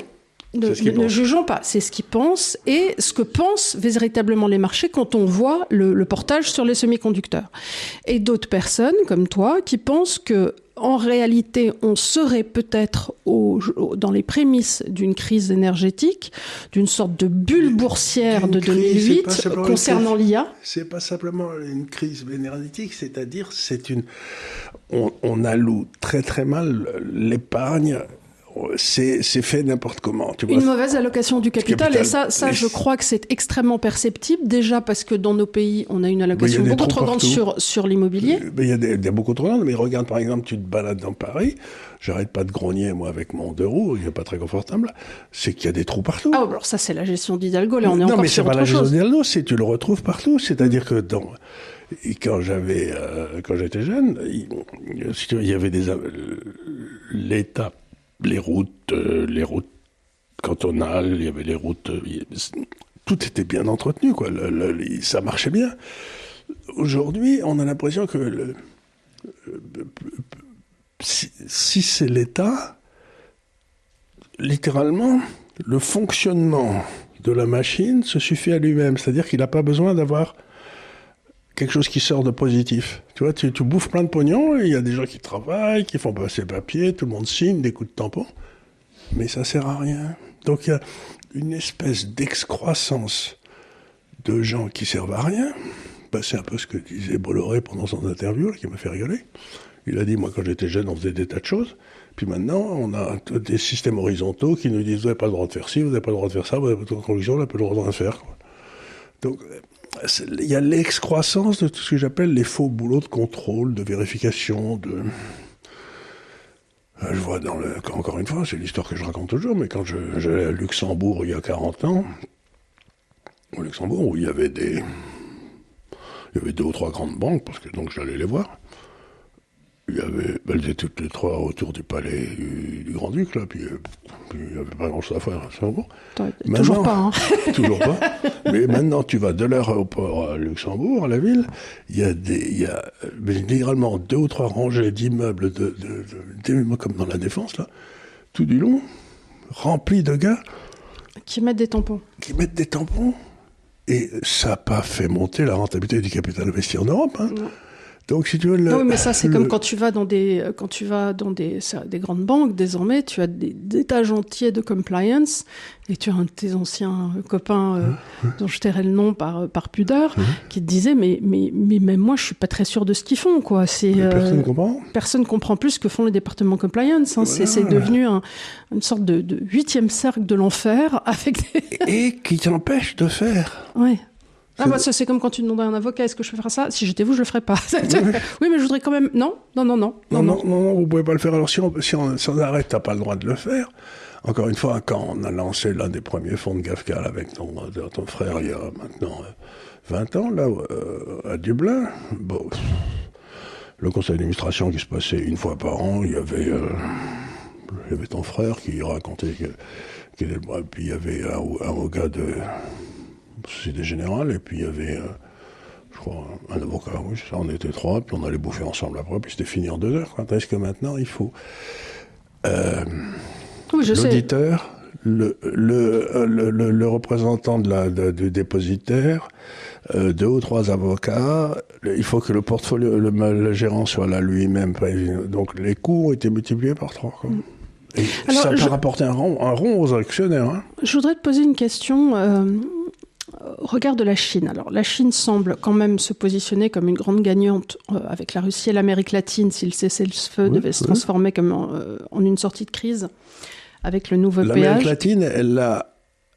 Speaker 1: Ne,
Speaker 2: c'est ce qu'ils
Speaker 1: ne
Speaker 2: pensent.
Speaker 1: jugeons pas, c'est ce qu'ils pensent et ce que pensent véritablement les marchés quand on voit le, le portage sur les semi-conducteurs. Et d'autres personnes, comme toi, qui pensent que en réalité, on serait peut-être au, dans les prémices d'une crise énergétique, d'une sorte de bulle boursière de deux mille huit concernant l'I A.
Speaker 2: C'est pas simplement une crise énergétique, c'est-à-dire c'est une, on, on alloue très très mal l'épargne. C'est, c'est fait n'importe comment. Tu vois.
Speaker 1: Une mauvaise allocation du capital,
Speaker 2: capital.
Speaker 1: et ça, ça je crois que c'est extrêmement perceptible, déjà parce que dans nos pays, on a une allocation beaucoup trop grande sur, sur l'immobilier.
Speaker 2: Il y a des, des beaucoup trop grande, mais regarde par exemple, tu te balades dans Paris, j'arrête pas de grogner moi avec mon deux roues, il n'est pas très confortable, c'est qu'il y a des trous partout.
Speaker 1: Ah, alors ça c'est la gestion d'Hidalgo, là on est
Speaker 2: non,
Speaker 1: encore
Speaker 2: mais
Speaker 1: sur
Speaker 2: c'est
Speaker 1: autre
Speaker 2: pas la gestion
Speaker 1: chose.
Speaker 2: d'Hidalgo, c'est tu le retrouves partout, c'est-à-dire que dans... Et quand j'avais, euh, quand j'étais jeune, il, il y avait des... Euh, l'État... Les routes, euh, les routes cantonales, il y avait les routes, euh, tout était bien entretenu, quoi. Le, le, ça marchait bien. Aujourd'hui, on a l'impression que le, euh, si, si c'est l'État, littéralement, le fonctionnement de la machine se suffit à lui-même. C'est-à-dire qu'il n'a pas besoin d'avoir quelque chose qui sort de positif. Tu vois, tu, tu bouffes plein de pognon, il y a des gens qui travaillent, qui font passer papier, tout le monde signe des coups de tampon, mais ça sert à rien. Donc il y a une espèce d'excroissance de gens qui servent à rien. Ben, c'est un peu ce que disait Bolloré pendant son interview, là, qui m'a fait rigoler. Il a dit, moi quand j'étais jeune, on faisait des tas de choses, puis maintenant on a des systèmes horizontaux qui nous disent, vous n'avez pas le droit de faire ci, vous n'avez pas le droit de faire ça, vous n'avez pas le droit de conviction, vous n'avez pas le droit de rien faire. Quoi. Donc il y a l'excroissance de tout ce que j'appelle les faux boulots de contrôle, de vérification, de... Je vois dans le... Encore une fois, c'est l'histoire que je raconte toujours, mais quand je, j'allais à Luxembourg il y a quarante ans, au Luxembourg, où il y avait des... Il y avait deux ou trois grandes banques, parce que donc j'allais les voir. Il y avait... Elles étaient toutes les trois autour du palais du, du Grand-Duc, là, puis, puis il n'y avait pas grand-chose à faire à Luxembourg.
Speaker 1: Toujours pas, hein.
Speaker 2: Toujours pas. Mais maintenant, tu vas de l'aéroport à Luxembourg, à la ville, il y a des, il y a littéralement deux ou trois rangées d'immeubles, de, de, de, de, comme dans la Défense, là, tout du long, remplis de gars.
Speaker 1: Qui mettent des tampons.
Speaker 2: Qui mettent des tampons. Et ça n'a pas fait monter la rentabilité du capital investi en Europe, hein.
Speaker 1: Non.
Speaker 2: Donc, si tu veux, le,
Speaker 1: non, mais ça, c'est
Speaker 2: le...
Speaker 1: comme quand tu vas dans des, quand tu vas dans des, ça, des grandes banques, désormais, tu as des, des étages entiers de compliance, et tu as un de tes anciens copains, euh, mmh. dont je tairai le nom par, par pudeur, mmh. qui te disait, mais, mais, mais même moi, je suis pas très sûr de ce qu'ils font, quoi. C'est,
Speaker 2: euh, personne ne comprend.
Speaker 1: Personne comprend plus ce que font les départements compliance, hein. Voilà. C'est, c'est devenu un, une sorte de, de huitième cercle de l'enfer avec des...
Speaker 2: Et qui t'empêche de faire.
Speaker 1: Ouais. Ah bah ça c'est comme quand tu demandes à un avocat, est-ce que je peux faire ça ? Si j'étais vous, je le ferais pas. Oui, oui, mais je voudrais quand même... Non, non, non, non.
Speaker 2: Non, non, non, non, vous pouvez pas le faire. Alors si on, si on, si on arrête, t'as pas le droit de le faire. Encore une fois, quand on a lancé l'un des premiers fonds de GAFCAL avec ton, ton frère il y a maintenant vingt ans, là, euh, à Dublin, bon, le conseil d'administration qui se passait une fois par an, il y avait, euh, il y avait ton frère qui racontait que, qu'il était, puis il y avait un, un, un gars de Société Générale, et puis il y avait, euh, je crois, un avocat, oui, ça, on était trois, puis on allait bouffer ensemble après, puis c'était fini en deux heures. Quand est-ce que maintenant, il faut... Euh,
Speaker 1: oui, je
Speaker 2: l'auditeur, le, le, le, le, le représentant de la, de, du dépositaire, euh, deux ou trois avocats, il faut que le portfolio, le, le gérant soit là lui-même. Donc les coûts ont été multipliés par trois, quoi. Mm. Et alors, ça peut je... rapporter un rond, un rond aux actionnaires. Hein.
Speaker 1: Je voudrais te poser une question. Euh, regarde la Chine. Alors, la Chine semble quand même se positionner comme une grande gagnante euh, avec la Russie et l'Amérique latine, si le cessez-le-feu oui, devait oui. se transformer comme en, euh, en une sortie de crise avec le nouveau péage.
Speaker 2: L'Amérique latine, elle a,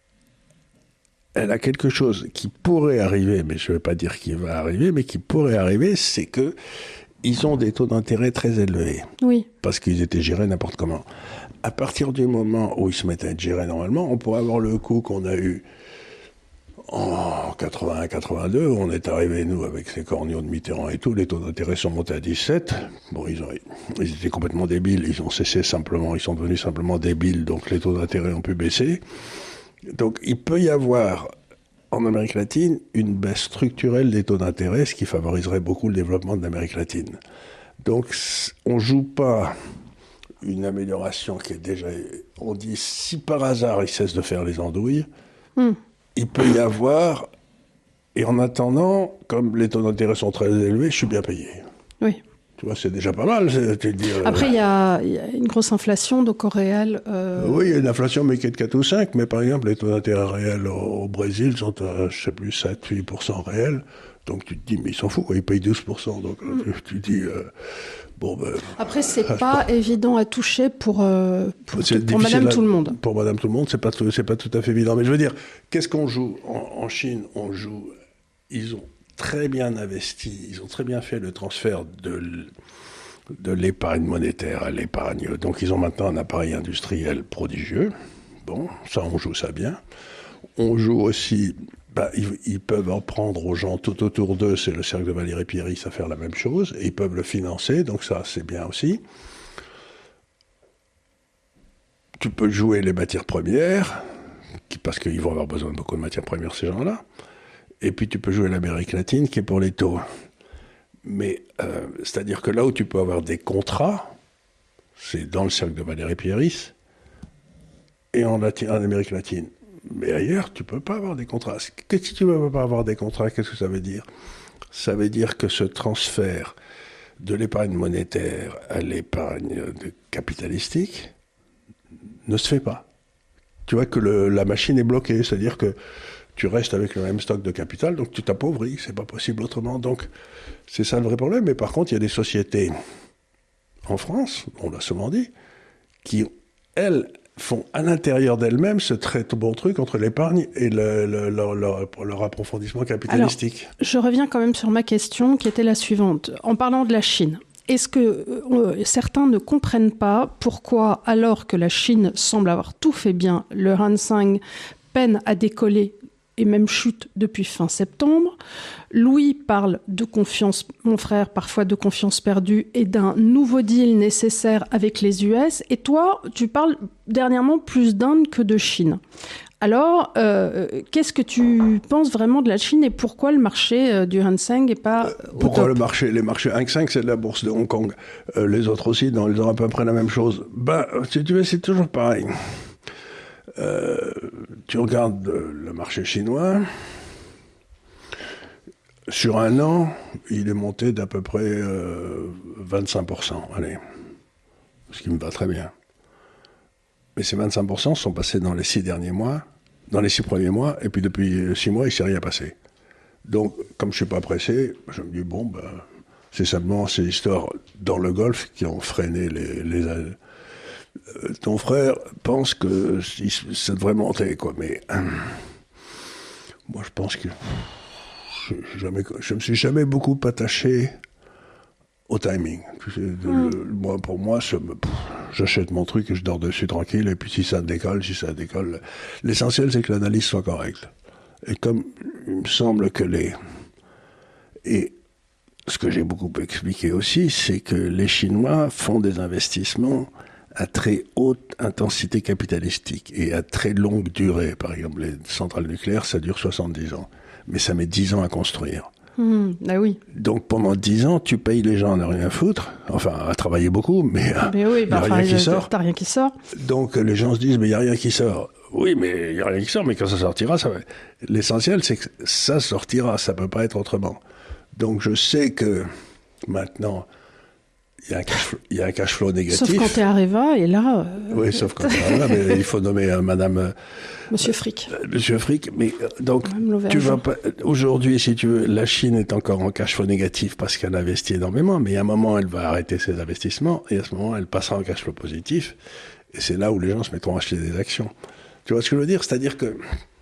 Speaker 2: elle a quelque chose qui pourrait arriver, mais je ne vais pas dire qui va arriver, mais qui pourrait arriver, c'est que ils ont des taux d'intérêt très élevés.
Speaker 1: Oui.
Speaker 2: Parce qu'ils étaient gérés n'importe comment. À partir du moment où ils se mettent à être gérés normalement, on pourrait avoir le coup qu'on a eu en quatre-vingt-un quatre-vingt-deux, on est arrivé, nous, avec ces corneaux de Mitterrand et tout, les taux d'intérêt sont montés à dix-sept. Bon, ils ont, ils étaient complètement débiles, ils ont cessé simplement, ils sont devenus simplement débiles, donc les taux d'intérêt ont pu baisser. Donc, il peut y avoir, en Amérique latine, une baisse structurelle des taux d'intérêt, ce qui favoriserait beaucoup le développement de l'Amérique latine. Donc, on joue pas une amélioration qui est déjà on dit si par hasard ils cessent de faire les andouilles, mm. il peut y avoir, et en attendant, comme les taux d'intérêt sont très élevés, je suis bien payé.
Speaker 1: Oui.
Speaker 2: Tu vois, c'est déjà pas mal. C'est, dire,
Speaker 1: Après, il euh... y, y a une grosse inflation, donc au réel... Euh...
Speaker 2: Oui, il y a une inflation, mais qui est de quatre ou cinq. Mais par exemple, les taux d'intérêt réels au, au Brésil sont à, je sais plus, sept à huit pour cent réels. Donc tu te dis, mais ils s'en foutent, quoi. Ils payent douze pour cent. Donc mm. tu, tu dis... Euh, bon, ben,
Speaker 1: Après, c'est pas, pas évident à toucher pour, euh, pour, tout, pour Madame à, Tout le Monde.
Speaker 2: Pour Madame Tout le Monde, c'est pas, c'est pas tout à fait évident. Mais je veux dire, qu'est-ce qu'on joue en, en Chine, on joue... Ils ont très bien investi, ils ont très bien fait le transfert de, de l'épargne monétaire à l'épargne. Donc ils ont maintenant un appareil industriel prodigieux. Bon, ça on joue ça bien. On joue aussi, bah, ils, ils peuvent en prendre aux gens tout autour d'eux, c'est le cercle de Valérie Pieris à faire la même chose, et ils peuvent le financer, donc ça c'est bien aussi. Tu peux jouer les matières premières, qui, parce qu'ils vont avoir besoin de beaucoup de matières premières ces gens-là. Et puis tu peux jouer l'Amérique latine qui est pour les taux. Mais euh, c'est-à-dire que là où tu peux avoir des contrats, c'est dans le cercle de Valérie Pieris et en, Latin, en Amérique latine. Mais ailleurs, tu ne peux pas avoir des contrats. Que si tu ne peux pas avoir des contrats, qu'est-ce que ça veut dire? Ça veut dire que ce transfert de l'épargne monétaire à l'épargne capitalistique ne se fait pas. Tu vois que le, la machine est bloquée, c'est-à-dire que tu restes avec le même stock de capital, donc tu t'appauvris, c'est pas possible autrement. Donc, c'est ça le vrai problème. Mais par contre, il y a des sociétés en France, on l'a souvent dit, qui, elles, font à l'intérieur d'elles-mêmes ce très bon truc entre l'épargne et le, le, le, leur, leur approfondissement capitalistique.
Speaker 1: Alors, je reviens quand même sur ma question qui était la suivante. En parlant de la Chine, est-ce que euh, certains ne comprennent pas pourquoi, alors que la Chine semble avoir tout fait bien, le Hang Seng peine à décoller et même chute depuis fin septembre. Louis parle de confiance, mon frère, parfois de confiance perdue et d'un nouveau deal nécessaire avec les U S. Et toi, tu parles dernièrement plus d'Inde que de Chine. Alors, euh, qu'est-ce que tu penses vraiment de la Chine et pourquoi le marché euh, du Hang Seng n'est pas euh, au
Speaker 2: Pourquoi
Speaker 1: top?
Speaker 2: le marché, les marchés Hang Seng, c'est de la bourse de Hong Kong. Euh, les autres aussi, dans, ils ont à peu près la même chose. Ben, si tu veux, c'est toujours pareil. Euh, tu regardes le marché chinois, sur un an, il est monté d'à peu près euh, vingt-cinq pour cent, allez, ce qui me va très bien. Mais ces vingt-cinq pour cent sont passés dans les six derniers mois, dans les six premiers mois, et puis depuis six mois, il ne s'est rien passé. Donc, comme je ne suis pas pressé, je me dis, bon, ben, c'est simplement ces histoires dans le Golfe qui ont freiné les... les Euh, ton frère pense que ça devrait monter, quoi, mais euh, moi je pense que je, jamais, je me suis jamais beaucoup attaché au timing. De, mm. le, moi, pour moi, je, j'achète mon truc et je dors dessus tranquille, et puis si ça décolle, si ça décolle, l'essentiel c'est que l'analyse soit correcte. Et comme il me semble que les... Et ce que j'ai beaucoup expliqué aussi, c'est que les Chinois font des investissements à très haute intensité capitalistique et à très longue durée. Par exemple, les centrales nucléaires, ça dure soixante-dix ans. Mais ça met dix ans à construire.
Speaker 1: Mmh, bah oui.
Speaker 2: Donc pendant dix ans, tu payes les gens à ne rien foutre, enfin à travailler beaucoup, mais il n'y
Speaker 1: oui, bah,
Speaker 2: a
Speaker 1: enfin,
Speaker 2: rien qui sort.
Speaker 1: T'as rien qui sort.
Speaker 2: Donc les gens se disent, mais il n'y a rien qui sort. Oui, mais il n'y a rien qui sort, mais quand ça sortira, ça va... L'essentiel, c'est que ça sortira, ça ne peut pas être autrement. Donc je sais que maintenant... Il y, a un cash flow, il y a un cash flow négatif.
Speaker 1: Sauf quand t'es Areva, et là... Euh...
Speaker 2: Oui, sauf quand t'es Areva, mais il faut nommer euh, Madame... Euh,
Speaker 1: Monsieur Frick.
Speaker 2: Euh, Monsieur Frick, mais euh, donc, tu vas pas... Aujourd'hui, si tu veux, la Chine est encore en cash flow négatif parce qu'elle investit énormément, mais à un moment, elle va arrêter ses investissements, et à ce moment, elle passera en cash flow positif, et c'est là où les gens se mettront à acheter des actions. Tu vois ce que je veux dire? C'est-à-dire que...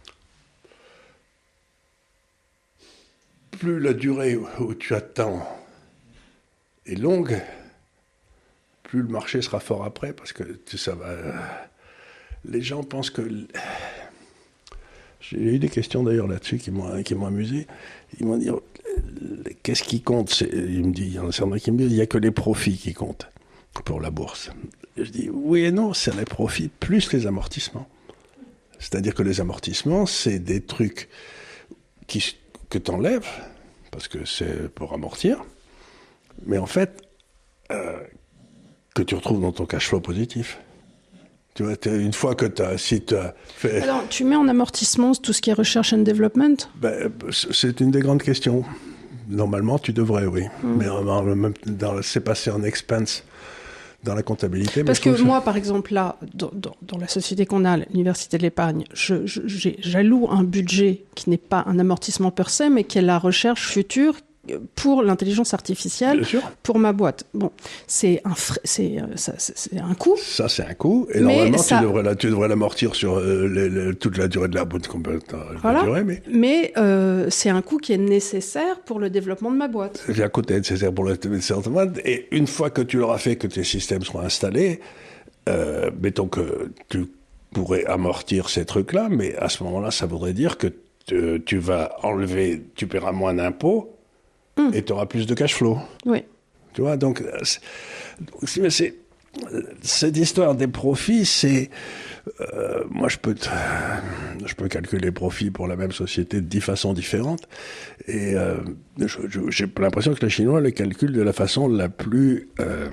Speaker 2: Plus la durée où tu attends est longue, plus le marché sera fort après, parce que ça va... Les gens pensent que... J'ai eu des questions d'ailleurs là-dessus qui m'ont, qui m'ont amusé. Ils m'ont dit, qu'est-ce qui compte? C'est... Il me dit, il y en a certains qui me disent, il n'y a que les profits qui comptent pour la bourse. Et je dis, oui et non, c'est les profits plus les amortissements. C'est-à-dire que les amortissements, c'est des trucs qui, que tu enlèves, parce que c'est pour amortir, mais en fait... Euh, que tu retrouves dans ton cash flow positif. Tu vois, une fois que tu as, si tu as fait...
Speaker 1: Alors, tu mets en amortissement tout ce qui est research and development?
Speaker 2: Ben, c'est une des grandes questions. Normalement, tu devrais, oui. Mmh. Mais dans, dans, c'est passé en expense dans la comptabilité.
Speaker 1: Parce que moi, ça... par exemple, là, dans, dans, dans la société qu'on a, l'Université de l'Épargne, je, je, j'alloue un budget qui n'est pas un amortissement per se, mais qui est la recherche future pour l'intelligence artificielle, pour ma boîte. Bon, c'est un, fr... c'est, ça, c'est un coût.
Speaker 2: Ça, c'est un coût. Et mais normalement, ça... tu, devrais la, tu devrais l'amortir sur euh, les, les, toute la durée de la boîte.
Speaker 1: Voilà.
Speaker 2: Durée, mais
Speaker 1: mais euh, c'est un coût qui est nécessaire pour le développement de ma boîte.
Speaker 2: C'est un coût nécessaire pour le développement de ma boîte. Et une fois que tu l'auras fait, que tes systèmes seront installés, euh, mettons que tu pourrais amortir ces trucs-là, mais à ce moment-là, ça voudrait dire que tu, tu vas enlever, tu paieras moins d'impôts, Mmh. et tu auras plus de cash flow.
Speaker 1: Oui.
Speaker 2: Tu vois, donc, c'est, c'est, cette histoire des profits, c'est... Euh, moi, je peux, te, je peux calculer les profits pour la même société de dix façons différentes. Et euh, je, je, j'ai l'impression que les Chinois les calculent de la façon la plus euh,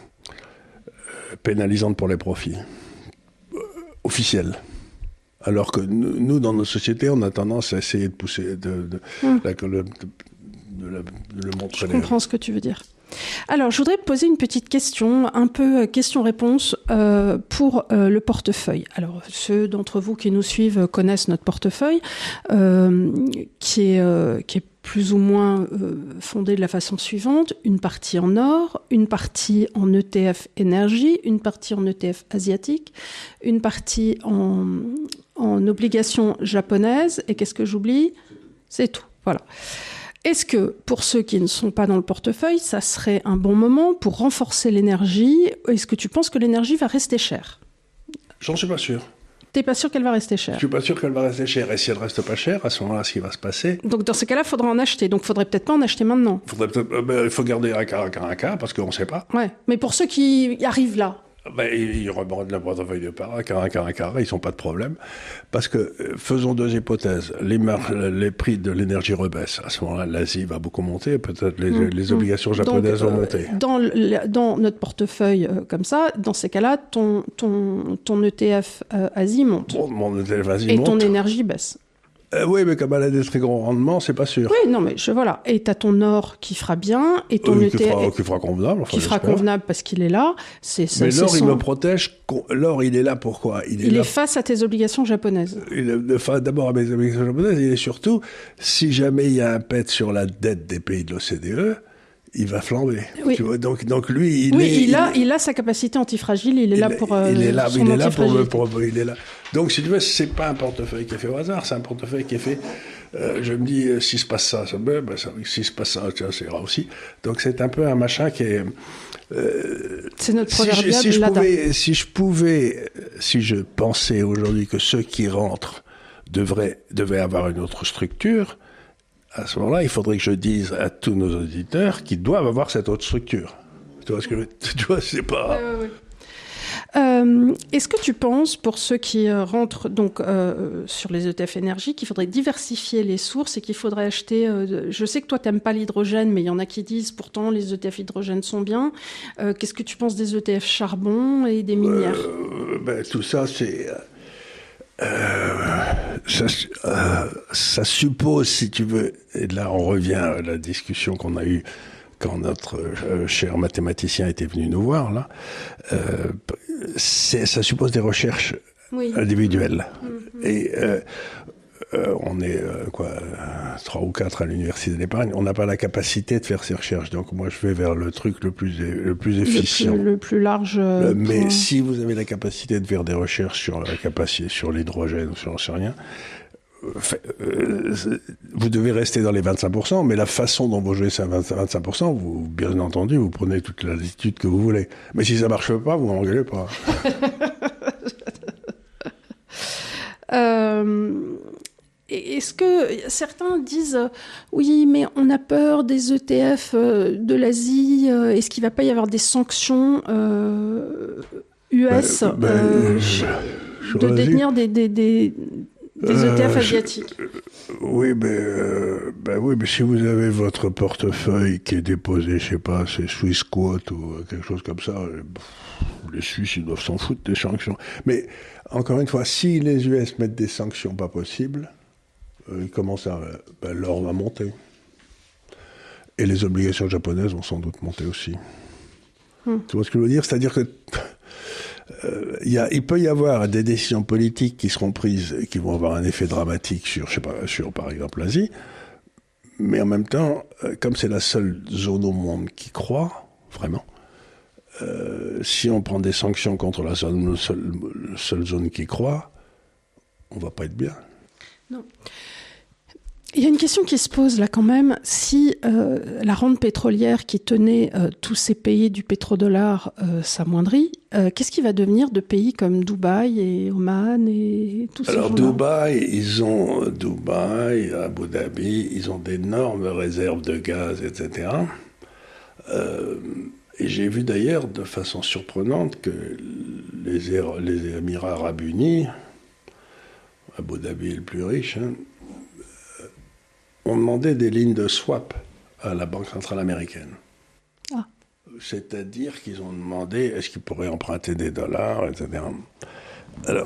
Speaker 2: pénalisante pour les profits. Euh, officielle. Alors que nous, nous, dans nos sociétés, on a tendance à essayer de pousser... De, de, mmh. la, le, de, De, la, de le montrer.
Speaker 1: Je comprends ce que tu veux dire. Alors, je voudrais poser une petite question, un peu question-réponse euh, pour euh, le portefeuille. Alors, ceux d'entre vous qui nous suivent connaissent notre portefeuille, euh, qui est euh, qui est plus ou moins euh, fondé de la façon suivante: une partie en or, une partie en E T F énergie, une partie en E T F asiatique, une partie en en obligations japonaises. Et qu'est-ce que j'oublie ? C'est tout. Voilà. Est-ce que, pour ceux qui ne sont pas dans le portefeuille, ça serait un bon moment pour renforcer l'énergie ? Est-ce que tu penses que l'énergie va rester chère ?
Speaker 2: J'en suis pas sûr.
Speaker 1: T'es pas sûr qu'elle va rester chère ?
Speaker 2: Je suis pas sûr qu'elle va rester chère. Et si elle reste pas chère, à ce moment-là, ce qui va se passer...
Speaker 1: Donc, dans ces cas-là, il faudra en acheter. Donc, il faudrait peut-être pas en acheter maintenant.
Speaker 2: Faudrait peut-être... Euh, ben, il faut garder un cas, un cas, un cas, parce qu'on sait pas.
Speaker 1: Ouais. Mais pour ceux qui arrivent là...
Speaker 2: Ben, ils rebondent la portefeuille de part, un quart, un quart, un quart, ils n'ont pas de problème. Parce que, faisons deux hypothèses. Les, mar- les prix de l'énergie rebaissent. À ce moment-là, l'Asie va beaucoup monter, peut-être les, mmh, les obligations japonaises Donc, vont euh, monter.
Speaker 1: Dans, le, dans notre portefeuille, euh, comme ça, dans ces cas-là, ton, ton, ton E T F euh, Asie monte.
Speaker 2: Bon, mon E T F Asie
Speaker 1: Et
Speaker 2: monte.
Speaker 1: ton énergie baisse.
Speaker 2: Euh, oui, mais comme elle a des très grands rendements, c'est pas sûr.
Speaker 1: Oui, non, mais je, voilà. Et t'as ton or qui fera bien, et ton
Speaker 2: euh,
Speaker 1: E T F...
Speaker 2: Qui fera, qui fera convenable. Enfin,
Speaker 1: qui fera
Speaker 2: j'espère.
Speaker 1: convenable parce qu'il est là. C'est, c'est,
Speaker 2: mais
Speaker 1: c'est
Speaker 2: l'or,
Speaker 1: son...
Speaker 2: il me protège. L'or, il est là pourquoi ?
Speaker 1: Il est,
Speaker 2: il
Speaker 1: là...
Speaker 2: est
Speaker 1: face à tes obligations japonaises.
Speaker 2: Il est face d'abord à mes obligations japonaises, il est surtout, si jamais il y a un pet sur la dette des pays de l'O C D E, il va flamber.
Speaker 1: Oui.
Speaker 2: Tu vois, donc, donc lui, il
Speaker 1: oui,
Speaker 2: est...
Speaker 1: il,
Speaker 2: il,
Speaker 1: a, il a sa capacité antifragile, il est
Speaker 2: il
Speaker 1: là pour euh,
Speaker 2: il est là,
Speaker 1: son
Speaker 2: il est là pour, pour, il est là. Donc, si tu veux, c'est pas un portefeuille qui est fait au hasard, c'est un portefeuille qui est fait... Euh, je me dis, euh, s'il se passe ça, ça ben, ben, ça, s'il se passe ça, ça ira aussi. Donc, c'est un peu un machin qui est...
Speaker 1: Euh, c'est notre proverbial
Speaker 2: si je, si je
Speaker 1: Lada.
Speaker 2: pouvais, si je pouvais, si je pensais aujourd'hui que ceux qui rentrent devraient, devaient avoir une autre structure, à ce moment-là, il faudrait que je dise à tous nos auditeurs qu'ils doivent avoir cette autre structure. Tu vois ce que je, tu vois, c'est pas...
Speaker 1: Ouais, ouais, ouais. Euh, est-ce que tu penses, pour ceux qui euh, rentrent donc euh, sur les E T F énergie, qu'il faudrait diversifier les sources et qu'il faudrait acheter... Euh, je sais que toi, tu n'aimes pas l'hydrogène, mais il y en a qui disent pourtant les E T F hydrogène sont bien. Euh, qu'est-ce que tu penses des E T F charbon et des minières ?
Speaker 2: euh, ben, Tout ça, c'est... Euh, ça, euh, ça suppose, si tu veux, et là on revient à la discussion qu'on a eue quand notre euh, cher mathématicien était venu nous voir, là, euh, c'est, ça suppose des recherches oui. individuelles. Mm-hmm. Et euh, euh, on est, euh, quoi, trois ou quatre à l'Université de l'Épargne, on n'a pas la capacité de faire ces recherches. Donc moi, je vais vers le truc le plus, le plus efficient.
Speaker 1: Le plus, le plus large. Euh,
Speaker 2: mais
Speaker 1: point.
Speaker 2: Si vous avez la capacité de faire des recherches sur la capacité, sur l'hydrogène ou sur j'en sais rien, Euh, vous devez rester dans les vingt-cinq pour cent, mais la façon dont vous jouez ces vingt-cinq pour cent, vous, bien entendu, vous prenez toute la latitude que vous voulez. Mais si ça marche pas, vous m'engueulez pas.
Speaker 1: euh, est-ce que certains disent euh, oui, mais on a peur des E T F euh, de l'Asie, euh, est-ce qu'il va pas y avoir des sanctions euh, U S ben, ben, euh, je, je de détenir des, des, des Des E T F euh, asiatiques.
Speaker 2: Oui, mais, euh, ben oui, mais si vous avez votre portefeuille qui est déposé, je sais pas, c'est Swissquote ou quelque chose comme ça, les Suisses, ils doivent s'en foutre des sanctions. Mais, encore une fois, si les U S mettent des sanctions pas possibles, euh, ils commencent à... Ben, l'or va monter. Et les obligations japonaises vont sans doute monter aussi. Hmm. Tu vois ce que je veux dire ? C'est-à-dire que... Euh, y a, il peut y avoir des décisions politiques qui seront prises et qui vont avoir un effet dramatique sur, je sais pas, sur par exemple l'Asie, mais en même temps, euh, comme c'est la seule zone au monde qui croît, vraiment, euh, si on prend des sanctions contre la seule, seule, seule zone qui croît, on va pas être bien. Non.
Speaker 1: Il y a une question qui se pose là quand même. Si euh, la rente pétrolière qui tenait euh, tous ces pays du pétrodollar euh, s'amoindrit, euh, qu'est-ce qui va devenir de pays comme Dubaï et Oman et tout ça?
Speaker 2: Alors Dubaï, ils ont Dubaï, Abu Dhabi, ils ont d'énormes réserves de gaz, et cetera. Euh, et j'ai vu d'ailleurs de façon surprenante que les, les Émirats Arabes Unis, Abu Dhabi est le plus riche, hein, on demandait des lignes de swap à la Banque centrale américaine. Ah. C'est-à-dire qu'ils ont demandé est-ce qu'ils pourraient emprunter des dollars, et cetera. Alors,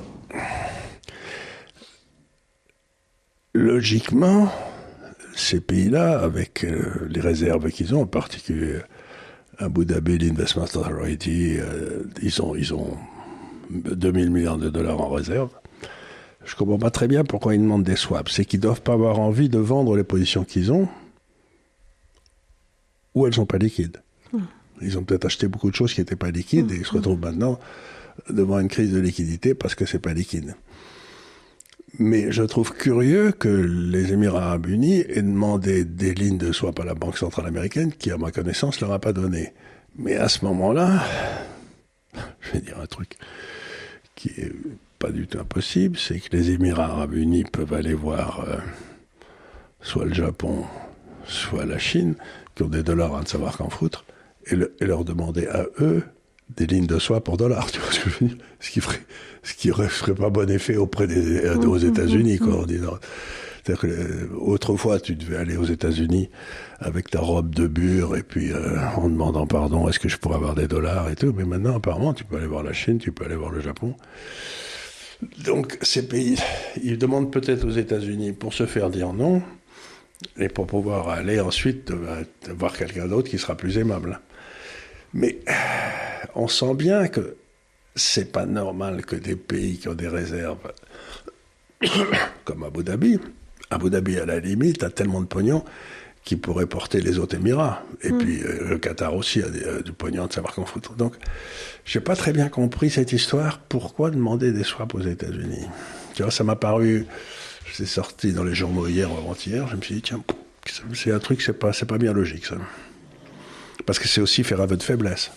Speaker 2: logiquement, ces pays-là, avec euh, les réserves qu'ils ont, en particulier Abu Dhabi, l'Investment Authority, euh, ils ont, ils ont deux mille milliards de dollars en réserve. Je ne comprends pas très bien pourquoi ils demandent des swaps. C'est qu'ils ne doivent pas avoir envie de vendre les positions qu'ils ont ou elles ne sont pas liquides. Mmh. Ils ont peut-être acheté beaucoup de choses qui n'étaient pas liquides mmh. et ils se retrouvent maintenant devant une crise de liquidité parce que ce n'est pas liquide. Mais je trouve curieux que les Émirats Arabes Unis aient demandé des lignes de swap à la Banque centrale américaine qui, à ma connaissance, ne leur a pas donné. Mais à ce moment-là, je vais dire un truc qui est... pas du tout impossible, c'est que les Émirats Arabes Unis peuvent aller voir euh, soit le Japon, soit la Chine, qui ont des dollars à ne savoir qu'en foutre, et, le, et leur demander à eux des lignes de swap pour dollars, tu vois ce que je veux dire ? Ce qui ferait, ce qui ferait pas bon effet auprès des, euh, aux États-Unis, quoi, en disant. C'est-à-dire que euh, autrefois, tu devais aller aux États-Unis avec ta robe de bure et puis euh, en demandant pardon, est-ce que je pourrais avoir des dollars et tout, mais maintenant, apparemment, tu peux aller voir la Chine, tu peux aller voir le Japon. Donc, ces pays, ils demandent peut-être aux États-Unis pour se faire dire non, et pour pouvoir aller ensuite euh, voir quelqu'un d'autre qui sera plus aimable. Mais on sent bien que c'est pas normal que des pays qui ont des réserves, comme Abu Dhabi, Abu Dhabi à la limite a tellement de pognon qui pourrait porter les autres Émirats. Et mmh. puis euh, le Qatar aussi a des, euh, du pognon de savoir qu'en foutre. Donc, j'ai pas très bien compris cette histoire. Pourquoi demander des swaps aux États-Unis ? Tu vois, ça m'a paru... C'est sorti dans les journaux hier ou avant-hier. Je me suis dit, tiens, c'est un truc, c'est pas, c'est pas bien logique, ça. Parce que c'est aussi faire aveu de faiblesse.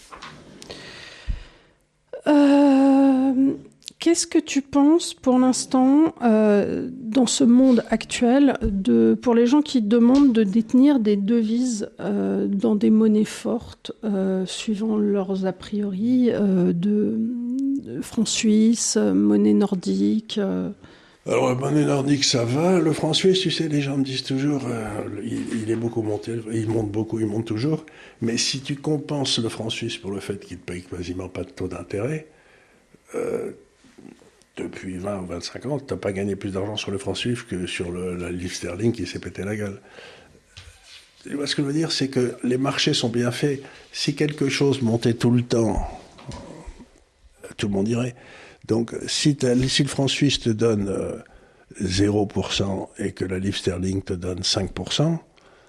Speaker 1: Euh... Qu'est-ce que tu penses pour l'instant, euh, dans ce monde actuel, de, pour les gens qui demandent de détenir des devises euh, dans des monnaies fortes, euh, suivant leurs a priori, euh, de, de francs suisses, monnaie nordique euh...
Speaker 2: Alors, la monnaie nordique, ça va. Le franc suisse, tu sais, les gens me disent toujours, euh, il, il est beaucoup monté, il monte beaucoup, il monte toujours. Mais si tu compenses le franc suisse pour le fait qu'il ne paye quasiment pas de taux d'intérêt, euh, depuis vingt ou vingt-cinq ans, tu n'as pas gagné plus d'argent sur le franc suisse que sur le, la livre sterling qui s'est pété la gueule. Tu vois ce que je veux dire ? C'est que les marchés sont bien faits. Si quelque chose montait tout le temps, tout le monde irait. Donc, si, si le franc suisse te donne euh, zéro pour cent et que la livre sterling te donne cinq pour cent,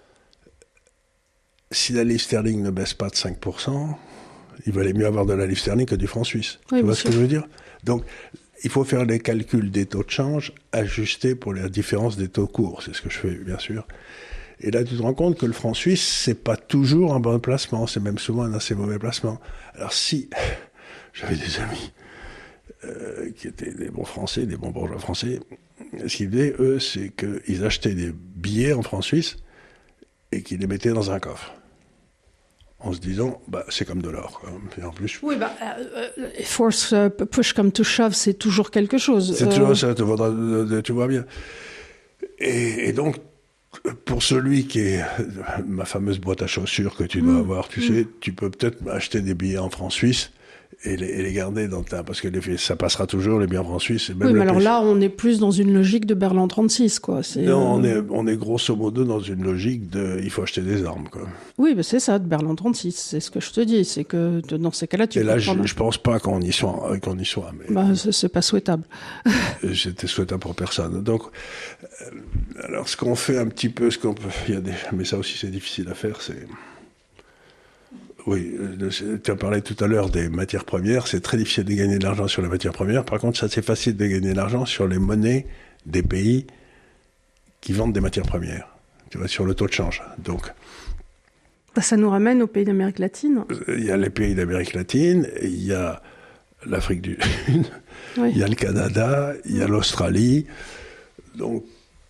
Speaker 2: si la livre sterling ne baisse pas de cinq pour cent, il valait mieux avoir de la livre sterling que du franc suisse. Oui, tu vois ce que je veux dire ? Donc, il faut faire les calculs des taux de change ajustés pour la différence des taux courts. C'est ce que je fais, bien sûr. Et là, tu te rends compte que le franc suisse, c'est pas toujours un bon placement. C'est même souvent un assez mauvais placement. Alors, si j'avais des amis euh, qui étaient des bons Français, des bons bourgeois français, ce qu'ils faisaient, eux, c'est qu'ils achetaient des billets en francs suisses et qu'ils les mettaient dans un coffre. En se disant, bah, c'est comme de l'or. Et en plus,
Speaker 1: oui, bah, euh, force uh, push come to shove, c'est toujours quelque chose.
Speaker 2: C'est
Speaker 1: euh...
Speaker 2: toujours ça, tu vois, tu vois bien. Et, et donc, pour celui qui est ma fameuse boîte à chaussures que tu dois mmh. avoir, tu mmh. sais, tu peux peut-être acheter des billets en francs suisses et les, et les garder dans ta... Parce que les, ça passera toujours, les billets en francs suisses.
Speaker 1: Même oui, mais alors pêche. Là, on est plus dans une logique de Berlin trente-six, quoi. C'est,
Speaker 2: non,
Speaker 1: euh...
Speaker 2: on, est, on est grosso modo dans une logique de... Il faut acheter des armes, quoi.
Speaker 1: Oui, mais c'est ça, de Berlin trente-six. C'est ce que je te dis. C'est que dans ces cas-là, tu
Speaker 2: et
Speaker 1: peux
Speaker 2: là,
Speaker 1: prendre...
Speaker 2: je, je pense pas qu'on y soit. Qu'on y soit mais...
Speaker 1: bah, c'est, c'est pas souhaitable.
Speaker 2: C'était souhaitable pour personne. Donc, euh, alors, ce qu'on fait un petit peu, ce qu'on peut... Il y a des... Mais ça aussi, c'est difficile à faire, c'est... Oui, tu as parlé tout à l'heure des matières premières. C'est très difficile de gagner de l'argent sur les matières premières. Par contre, ça c'est facile de gagner de l'argent sur les monnaies des pays qui vendent des matières premières. Tu vois, sur le taux de change. Donc,
Speaker 1: ça nous ramène aux pays d'Amérique latine.
Speaker 2: Il y a les pays d'Amérique latine, il y a l'Afrique du Sud, oui. il y a le Canada, il y a l'Australie. Donc,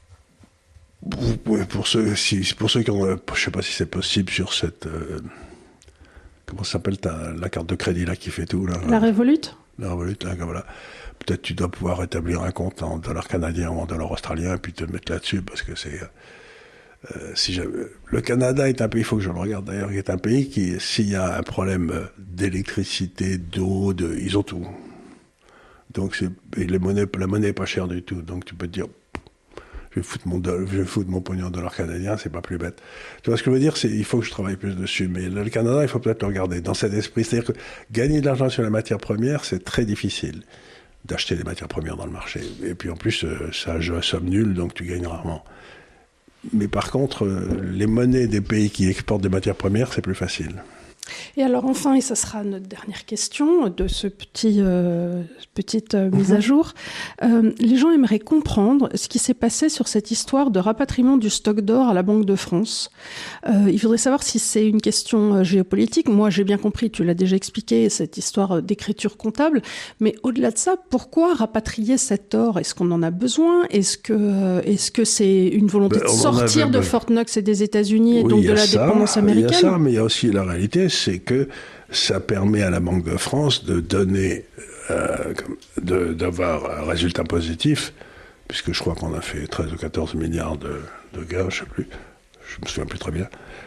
Speaker 2: vous pouvez, pour ceux, si, pour ceux qui ont, je ne sais pas si c'est possible sur cette... Euh, comment ça s'appelle ta, la carte de crédit là qui fait tout là,
Speaker 1: la Revolut.
Speaker 2: La Revolut, là, voilà. Peut-être tu dois pouvoir établir un compte en dollars canadiens ou en dollars australiens et puis te mettre là-dessus parce que c'est euh, si le Canada est un pays, il faut que je le regarde d'ailleurs, qui est un pays qui, s'il y a un problème d'électricité, d'eau, de, ils ont tout. Donc c'est, et les monnaies, la monnaie est pas chère du tout. Donc tu peux te dire, je vais foutre mon, je vais foutre mon pognon en dollars canadiens, c'est pas plus bête. Tu vois ce que je veux dire, c'est, il faut que je travaille plus dessus. Mais le Canada, il faut peut-être le regarder dans cet esprit. C'est-à-dire que gagner de l'argent sur la matière première, c'est très difficile d'acheter des matières premières dans le marché. Et puis en plus, ça joue à somme nulle, donc tu gagnes rarement. Mais par contre, les monnaies des pays qui exportent des matières premières, c'est plus facile.
Speaker 1: Et alors enfin, et ça sera notre dernière question de ce petit, euh, petite euh, mise à jour, euh, les gens aimeraient comprendre ce qui s'est passé sur cette histoire de rapatriement du stock d'or à la Banque de France. Euh, il faudrait savoir si c'est une question euh, géopolitique. Moi, j'ai bien compris, tu l'as déjà expliqué, cette histoire d'écriture comptable. Mais au-delà de ça, pourquoi rapatrier cet or ? Est-ce qu'on en a besoin ? Est-ce que, euh, est-ce que c'est une volonté ben, de sortir avait... de Fort Knox et des États-Unis et oui, donc de la ça, dépendance américaine ?
Speaker 2: Il y a ça, mais il y a aussi la réalité, c'est que ça permet à la Banque de France de donner, euh, de, d'avoir un résultat positif, puisque je crois qu'on a fait treize ou quatorze milliards de, de gains, je ne sais plus, je me souviens plus très bien,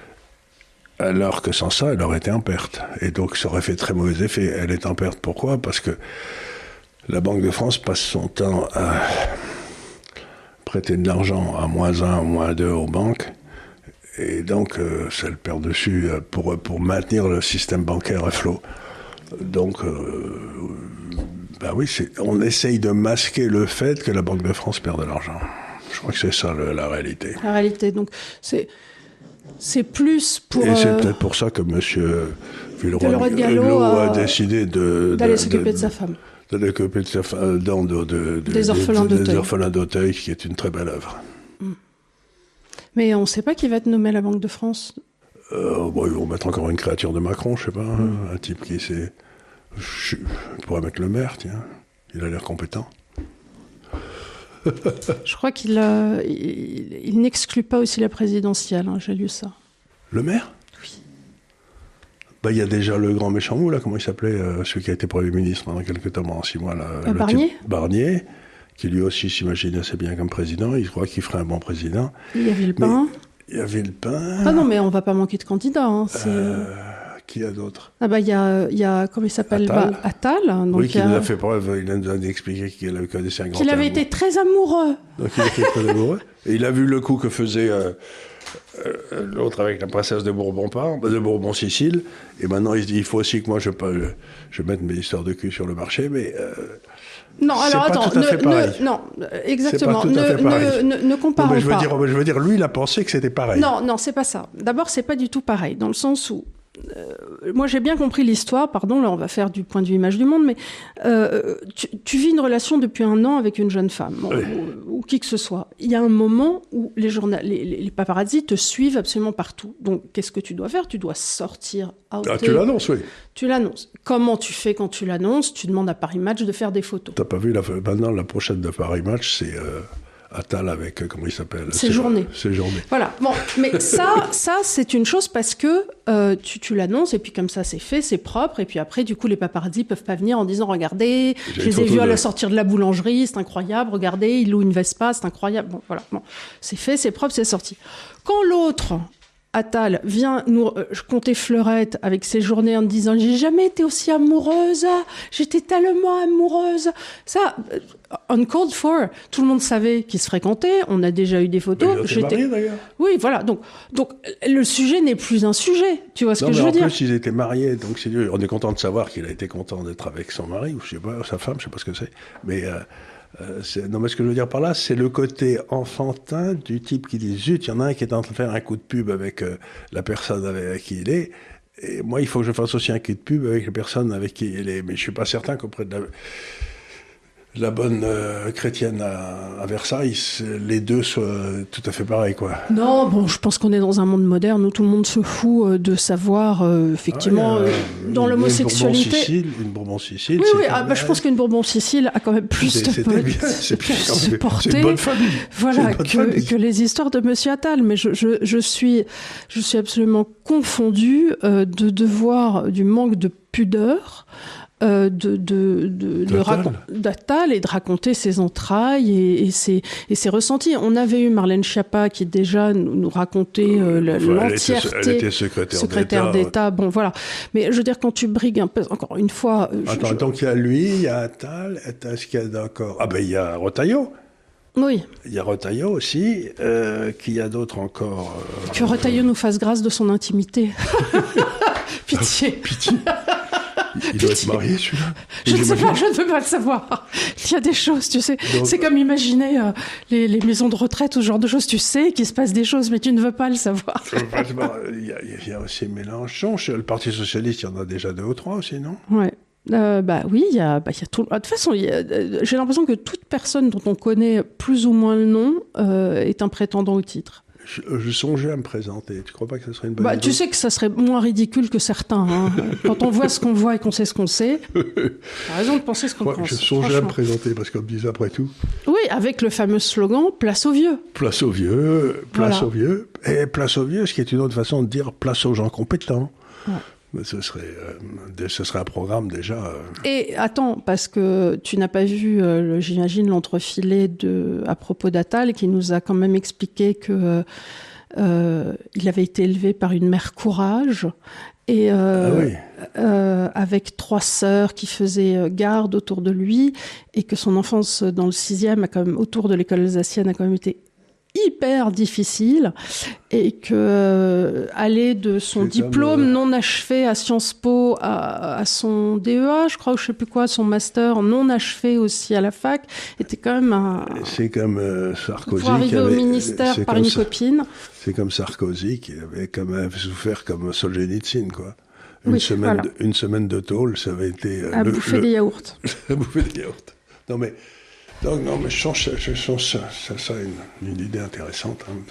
Speaker 2: alors que sans ça, elle aurait été en perte. Et donc, ça aurait fait très mauvais effet. Elle est en perte, pourquoi ? Parce que la Banque de France passe son temps à prêter de l'argent à moins un ou moins deux aux banques, et donc, euh, ça le perd dessus euh, pour, pour maintenir le système bancaire à flot. Donc, euh, ben oui, c'est, on essaye de masquer le fait que la Banque de France perd de l'argent. Je crois que c'est ça le, la réalité.
Speaker 1: La réalité, donc, c'est, c'est plus pour...
Speaker 2: Et c'est euh, peut-être pour ça que M. Villeroy
Speaker 1: de Galhau
Speaker 2: a, a décidé de,
Speaker 1: d'aller
Speaker 2: de,
Speaker 1: s'occuper
Speaker 2: de,
Speaker 1: de sa femme.
Speaker 2: D'aller s'occuper de sa femme, dans de, de, de,
Speaker 1: des orphelins
Speaker 2: de, de,
Speaker 1: d'Auteuil.
Speaker 2: Des orphelins d'Auteuil, qui est une très belle œuvre.
Speaker 1: Mm. Mais on ne sait pas qui va être nommé à la Banque de France.
Speaker 2: Euh, bon, ils vont mettre encore une créature de Macron, je sais pas, mmh. un type qui sait... Je pourrais mettre le maire, tiens. Il a l'air compétent.
Speaker 1: Je crois qu'il a... il, il n'exclut pas aussi la présidentielle, hein, j'ai lu ça.
Speaker 2: Le maire ?
Speaker 1: Oui.
Speaker 2: Bah, il y a déjà le grand méchant mou, là, comment il s'appelait, euh, celui qui a été Premier ministre pendant quelques temps, pendant six mois, là.
Speaker 1: Euh,
Speaker 2: le
Speaker 1: Barnier
Speaker 2: type, Barnier. Qui lui aussi s'imagine assez bien comme président. Il croit qu'il ferait un bon président.
Speaker 1: Il y a Villepin.
Speaker 2: Il y a Villepin.
Speaker 1: Ah non, mais on ne va pas manquer de candidats. Hein, c'est...
Speaker 2: Euh, qui y a d'autres ?
Speaker 1: Ah bah il y a, il y a, comment il s'appelle ?
Speaker 2: Attal.
Speaker 1: Bah, Attal. Donc
Speaker 2: oui, qui
Speaker 1: a...
Speaker 2: nous a fait preuve, il nous a expliqué qu'il avait connaissé un grand
Speaker 1: Qu'il avait
Speaker 2: amour.
Speaker 1: été très amoureux.
Speaker 2: Donc il était très amoureux. Et il a vu le coup que faisait euh, euh, l'autre avec la princesse de Bourbon-Parme, de Bourbon-Sicile. Et maintenant il se dit, il faut aussi que moi je, je, je mette mes histoires de cul sur le marché, mais... Euh,
Speaker 1: Non, alors
Speaker 2: c'est
Speaker 1: attends,
Speaker 2: pas tout à fait pareil.
Speaker 1: Ne, non, exactement.
Speaker 2: C'est pas tout à fait pareil.
Speaker 1: Ne, ne, ne comparons
Speaker 2: non, mais je veux
Speaker 1: pas.
Speaker 2: dire, je veux dire, lui, il a pensé que c'était pareil.
Speaker 1: Non, non, c'est pas ça. D'abord, c'est pas du tout pareil, dans le sens où, euh, moi, j'ai bien compris l'histoire. Pardon, là, on va faire du point de vue image du monde, mais euh, tu, tu vis une relation depuis un an avec une jeune femme, bon,
Speaker 2: oui.
Speaker 1: ou, ou qui que ce soit. Il y a un moment où les, journal, les, les paparazzi te suivent absolument partout. Donc, qu'est-ce que tu dois faire ? Tu dois sortir. Outer.
Speaker 2: Ah, tu l'annonces, oui.
Speaker 1: Tu l'annonces. Comment tu fais quand tu l'annonces ? Tu demandes à Paris Match de faire des photos.
Speaker 2: T'as pas vu, la, maintenant, la prochaine de Paris Match, c'est euh, Attal avec, comment il s'appelle ?
Speaker 1: Séjourné.
Speaker 2: Séjourné.
Speaker 1: Voilà. Bon, mais ça, ça c'est une chose parce que euh, tu, tu l'annonces et puis comme ça c'est fait, c'est propre et puis après du coup les paparazzis peuvent pas venir en disant regardez, J'ai je les ai vus à la sortie de la boulangerie, c'est incroyable, regardez, il loue une Vespa, c'est incroyable. Bon, voilà. Bon, c'est fait, c'est propre, c'est sorti. Quand l'autre Attal vient nous euh, compter fleurette avec ses journées en me disant j'ai jamais été aussi amoureuse, j'étais tellement amoureuse. Ça, euh, uncalled for. Tout le monde savait qu'ils se fréquentaient. On a déjà eu des photos.
Speaker 2: Mais j'étais mariés d'ailleurs.
Speaker 1: Oui, voilà. Donc, donc le sujet n'est plus un sujet. Tu vois ce
Speaker 2: non,
Speaker 1: que
Speaker 2: mais
Speaker 1: je veux
Speaker 2: en
Speaker 1: dire ?
Speaker 2: En plus, ils étaient mariés, donc c'est on est content de savoir qu'il a été content d'être avec son mari ou je sais pas, sa femme, je sais pas ce que c'est. Mais euh, Euh, c'est, non, mais ce que je veux dire par là, c'est le côté enfantin du type qui dit zut, il y en a un qui est en train de faire un coup de pub avec euh, la personne avec qui il est, et moi il faut que je fasse aussi un coup de pub avec la personne avec qui il est. Mais je suis pas certain qu'auprès de la, la bonne euh, chrétienne à, à Versailles, les deux soient tout à fait pareils, quoi.
Speaker 1: Non, bon, je pense qu'on est dans un monde moderne où tout le monde se fout euh, de savoir, euh, effectivement, ah, euh, dans une, l'homosexualité.
Speaker 2: Une Bourbon-Sicile, une Bourbon-Sicile.
Speaker 1: Oui, oui, ah, bah, je pense qu'une Bourbon-Sicile a quand même plus
Speaker 2: c'est,
Speaker 1: de potes,
Speaker 2: bien, c'est plus
Speaker 1: de portée,
Speaker 2: c'est une bonne famille.
Speaker 1: Voilà,
Speaker 2: bonne
Speaker 1: que,
Speaker 2: famille.
Speaker 1: que les histoires de Monsieur Attal. Mais je, je, je suis, je suis absolument confondue euh, de devoir du manque de pudeur. Euh, de, de, de, de racon- d'Attal et de raconter ses entrailles et, et, ses, et ses ressentis. On avait eu Marlène Schiappa qui déjà nous, nous racontait euh, la, enfin, l'entièreté.
Speaker 2: Elle était, elle était secrétaire,
Speaker 1: secrétaire d'État. d'État. Bon, voilà. Mais je veux dire, quand tu brigues un peu, encore une fois...
Speaker 2: Attends, je... donc il y a lui, il y a Attal, est-ce qu'il y a encore... Ah ben il y a Retailleau.
Speaker 1: Oui.
Speaker 2: Il y a Retailleau aussi, euh, qu'il y a d'autres encore...
Speaker 1: Euh... Que Retailleau nous fasse grâce de son intimité. Pitié.
Speaker 2: Pitié. Il doit être marié, celui-là.
Speaker 1: Je ne sais pas, je ne veux pas le savoir. Il y a des choses, tu sais. Donc, c'est comme imaginer euh, les, les maisons de retraite ou ce genre de choses. Tu sais qu'il se passe des choses, mais tu ne veux pas le savoir.
Speaker 2: Il y a, il y a aussi Mélenchon. Chez le Parti Socialiste, il y en a déjà deux ou trois aussi, non ?
Speaker 1: Ouais. Euh, bah oui, il y a, bah, il y a tout. De toute façon, il y a, euh, j'ai l'impression que toute personne dont on connaît plus ou moins le nom euh, est un prétendant au titre.
Speaker 2: Je, je songeais à me présenter. Tu crois pas que ce serait une bonne
Speaker 1: bah,
Speaker 2: idée ?
Speaker 1: Tu sais que ça serait moins ridicule que certains. Hein. Quand on voit ce qu'on voit et qu'on sait ce qu'on sait, t'as raison de penser ce qu'on
Speaker 2: ouais,
Speaker 1: pense.
Speaker 2: Je songeais à me présenter parce qu'on me disait après tout.
Speaker 1: Oui, avec le fameux slogan « Place aux vieux ».
Speaker 2: Place aux vieux, place voilà. aux vieux. Et place aux vieux, ce qui est une autre façon de dire place aux gens compétents. Ouais. Mais ce serait, euh, ce serait un programme déjà. Euh...
Speaker 1: Et attends, parce que tu n'as pas vu, euh, j'imagine, l'entrefilet de, à propos d'Attal, qui nous a quand même expliqué que euh, il avait été élevé par une mère courage et euh,
Speaker 2: ah oui.
Speaker 1: euh, avec trois sœurs qui faisaient garde autour de lui, et que son enfance dans le sixième, a quand même, autour de l'école alsacienne, a quand même été hyper difficile, et que euh, aller de son c'est diplôme comme, euh... non achevé à Sciences Po à, à son D E A, je crois, ou je sais plus quoi, son master non achevé aussi à la fac, était quand même un...
Speaker 2: C'est comme euh, Sarkozy
Speaker 1: pour arriver
Speaker 2: qui avait,
Speaker 1: au ministère par une
Speaker 2: ça,
Speaker 1: copine.
Speaker 2: C'est comme Sarkozy qui avait quand même souffert comme Solzhenitsyn, quoi. Une,
Speaker 1: oui,
Speaker 2: semaine
Speaker 1: voilà.
Speaker 2: de, une semaine de tôle, ça avait été... Euh,
Speaker 1: à
Speaker 2: le,
Speaker 1: bouffer
Speaker 2: le...
Speaker 1: des yaourts.
Speaker 2: à bouffer des yaourts. Non mais... Donc, non, mais je sens, je sens ça, ça, ça une, une idée intéressante. Hein.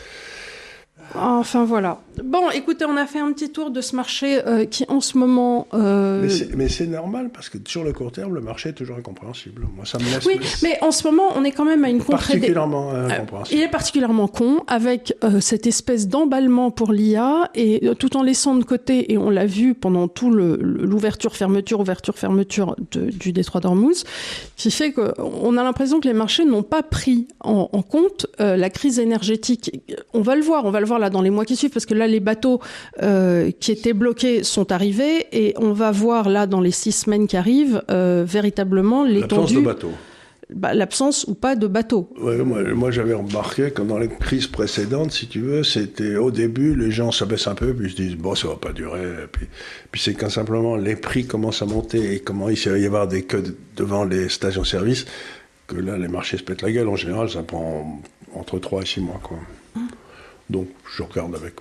Speaker 1: Enfin, voilà. Bon, écoutez, on a fait un petit tour de ce marché euh, qui, en ce moment... Euh...
Speaker 2: Mais, c'est, mais c'est normal, parce que sur le court terme, le marché est toujours incompréhensible. Moi, ça me laisse...
Speaker 1: Oui, mais en ce moment, on est quand même à une contrainte...
Speaker 2: Particulièrement incompréhensible.
Speaker 1: Euh, il est particulièrement con, avec euh, cette espèce d'emballement pour l'I A, et euh, tout en laissant de côté, et on l'a vu pendant tout le, l'ouverture-fermeture, ouverture-fermeture de, du détroit d'Ormuz, qui fait qu'on a l'impression que les marchés n'ont pas pris en, en compte euh, la crise énergétique. On va le voir, on va le voir là dans les mois qui suivent, parce que là les bateaux euh, qui étaient bloqués sont arrivés, et on va voir là dans les six semaines qui arrivent euh, véritablement l'étendue.
Speaker 2: L'absence de bateaux.
Speaker 1: Bah, l'absence ou pas de bateaux.
Speaker 2: Ouais, moi, moi j'avais remarqué que dans les crises précédentes, si tu veux, c'était au début les gens s'abaissent un peu puis ils se disent bon ça va pas durer, puis, puis c'est quand simplement les prix commencent à monter et comment il va y avoir des queues devant les stations-service que là les marchés se pètent la gueule. En général ça prend entre trois et six mois quoi. Hum. Donc, je regarde avec.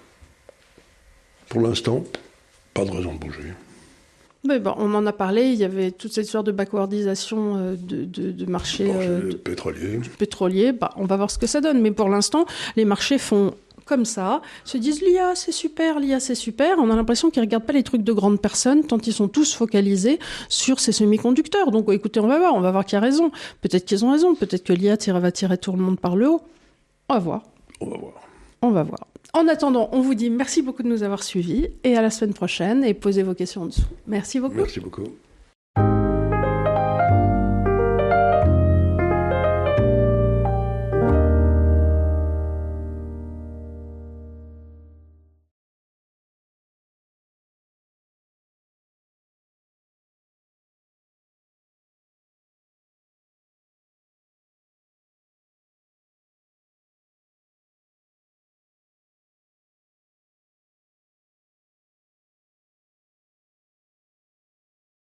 Speaker 2: Pour l'instant, pas de raison de bouger.
Speaker 1: Mais bon, on en a parlé, il y avait toute cette histoire de backwardisation de, de, de marché
Speaker 2: bon,
Speaker 1: euh,
Speaker 2: pétrolier.
Speaker 1: pétrolier. Bah, on va voir ce que ça donne. Mais pour l'instant, les marchés font comme ça, se disent l'I A c'est super, l'I A c'est super. On a l'impression qu'ils regardent pas les trucs de grandes personnes tant ils sont tous focalisés sur ces semi-conducteurs. Donc écoutez, on va voir, on va voir qui a raison. Peut-être qu'ils ont raison, peut-être que l'I A tire- va tirer tout le monde par le haut. On va voir.
Speaker 2: On va voir.
Speaker 1: On va voir. En attendant, on vous dit merci beaucoup de nous avoir suivis et à la semaine prochaine et posez vos questions en dessous. Merci beaucoup.
Speaker 2: Merci beaucoup.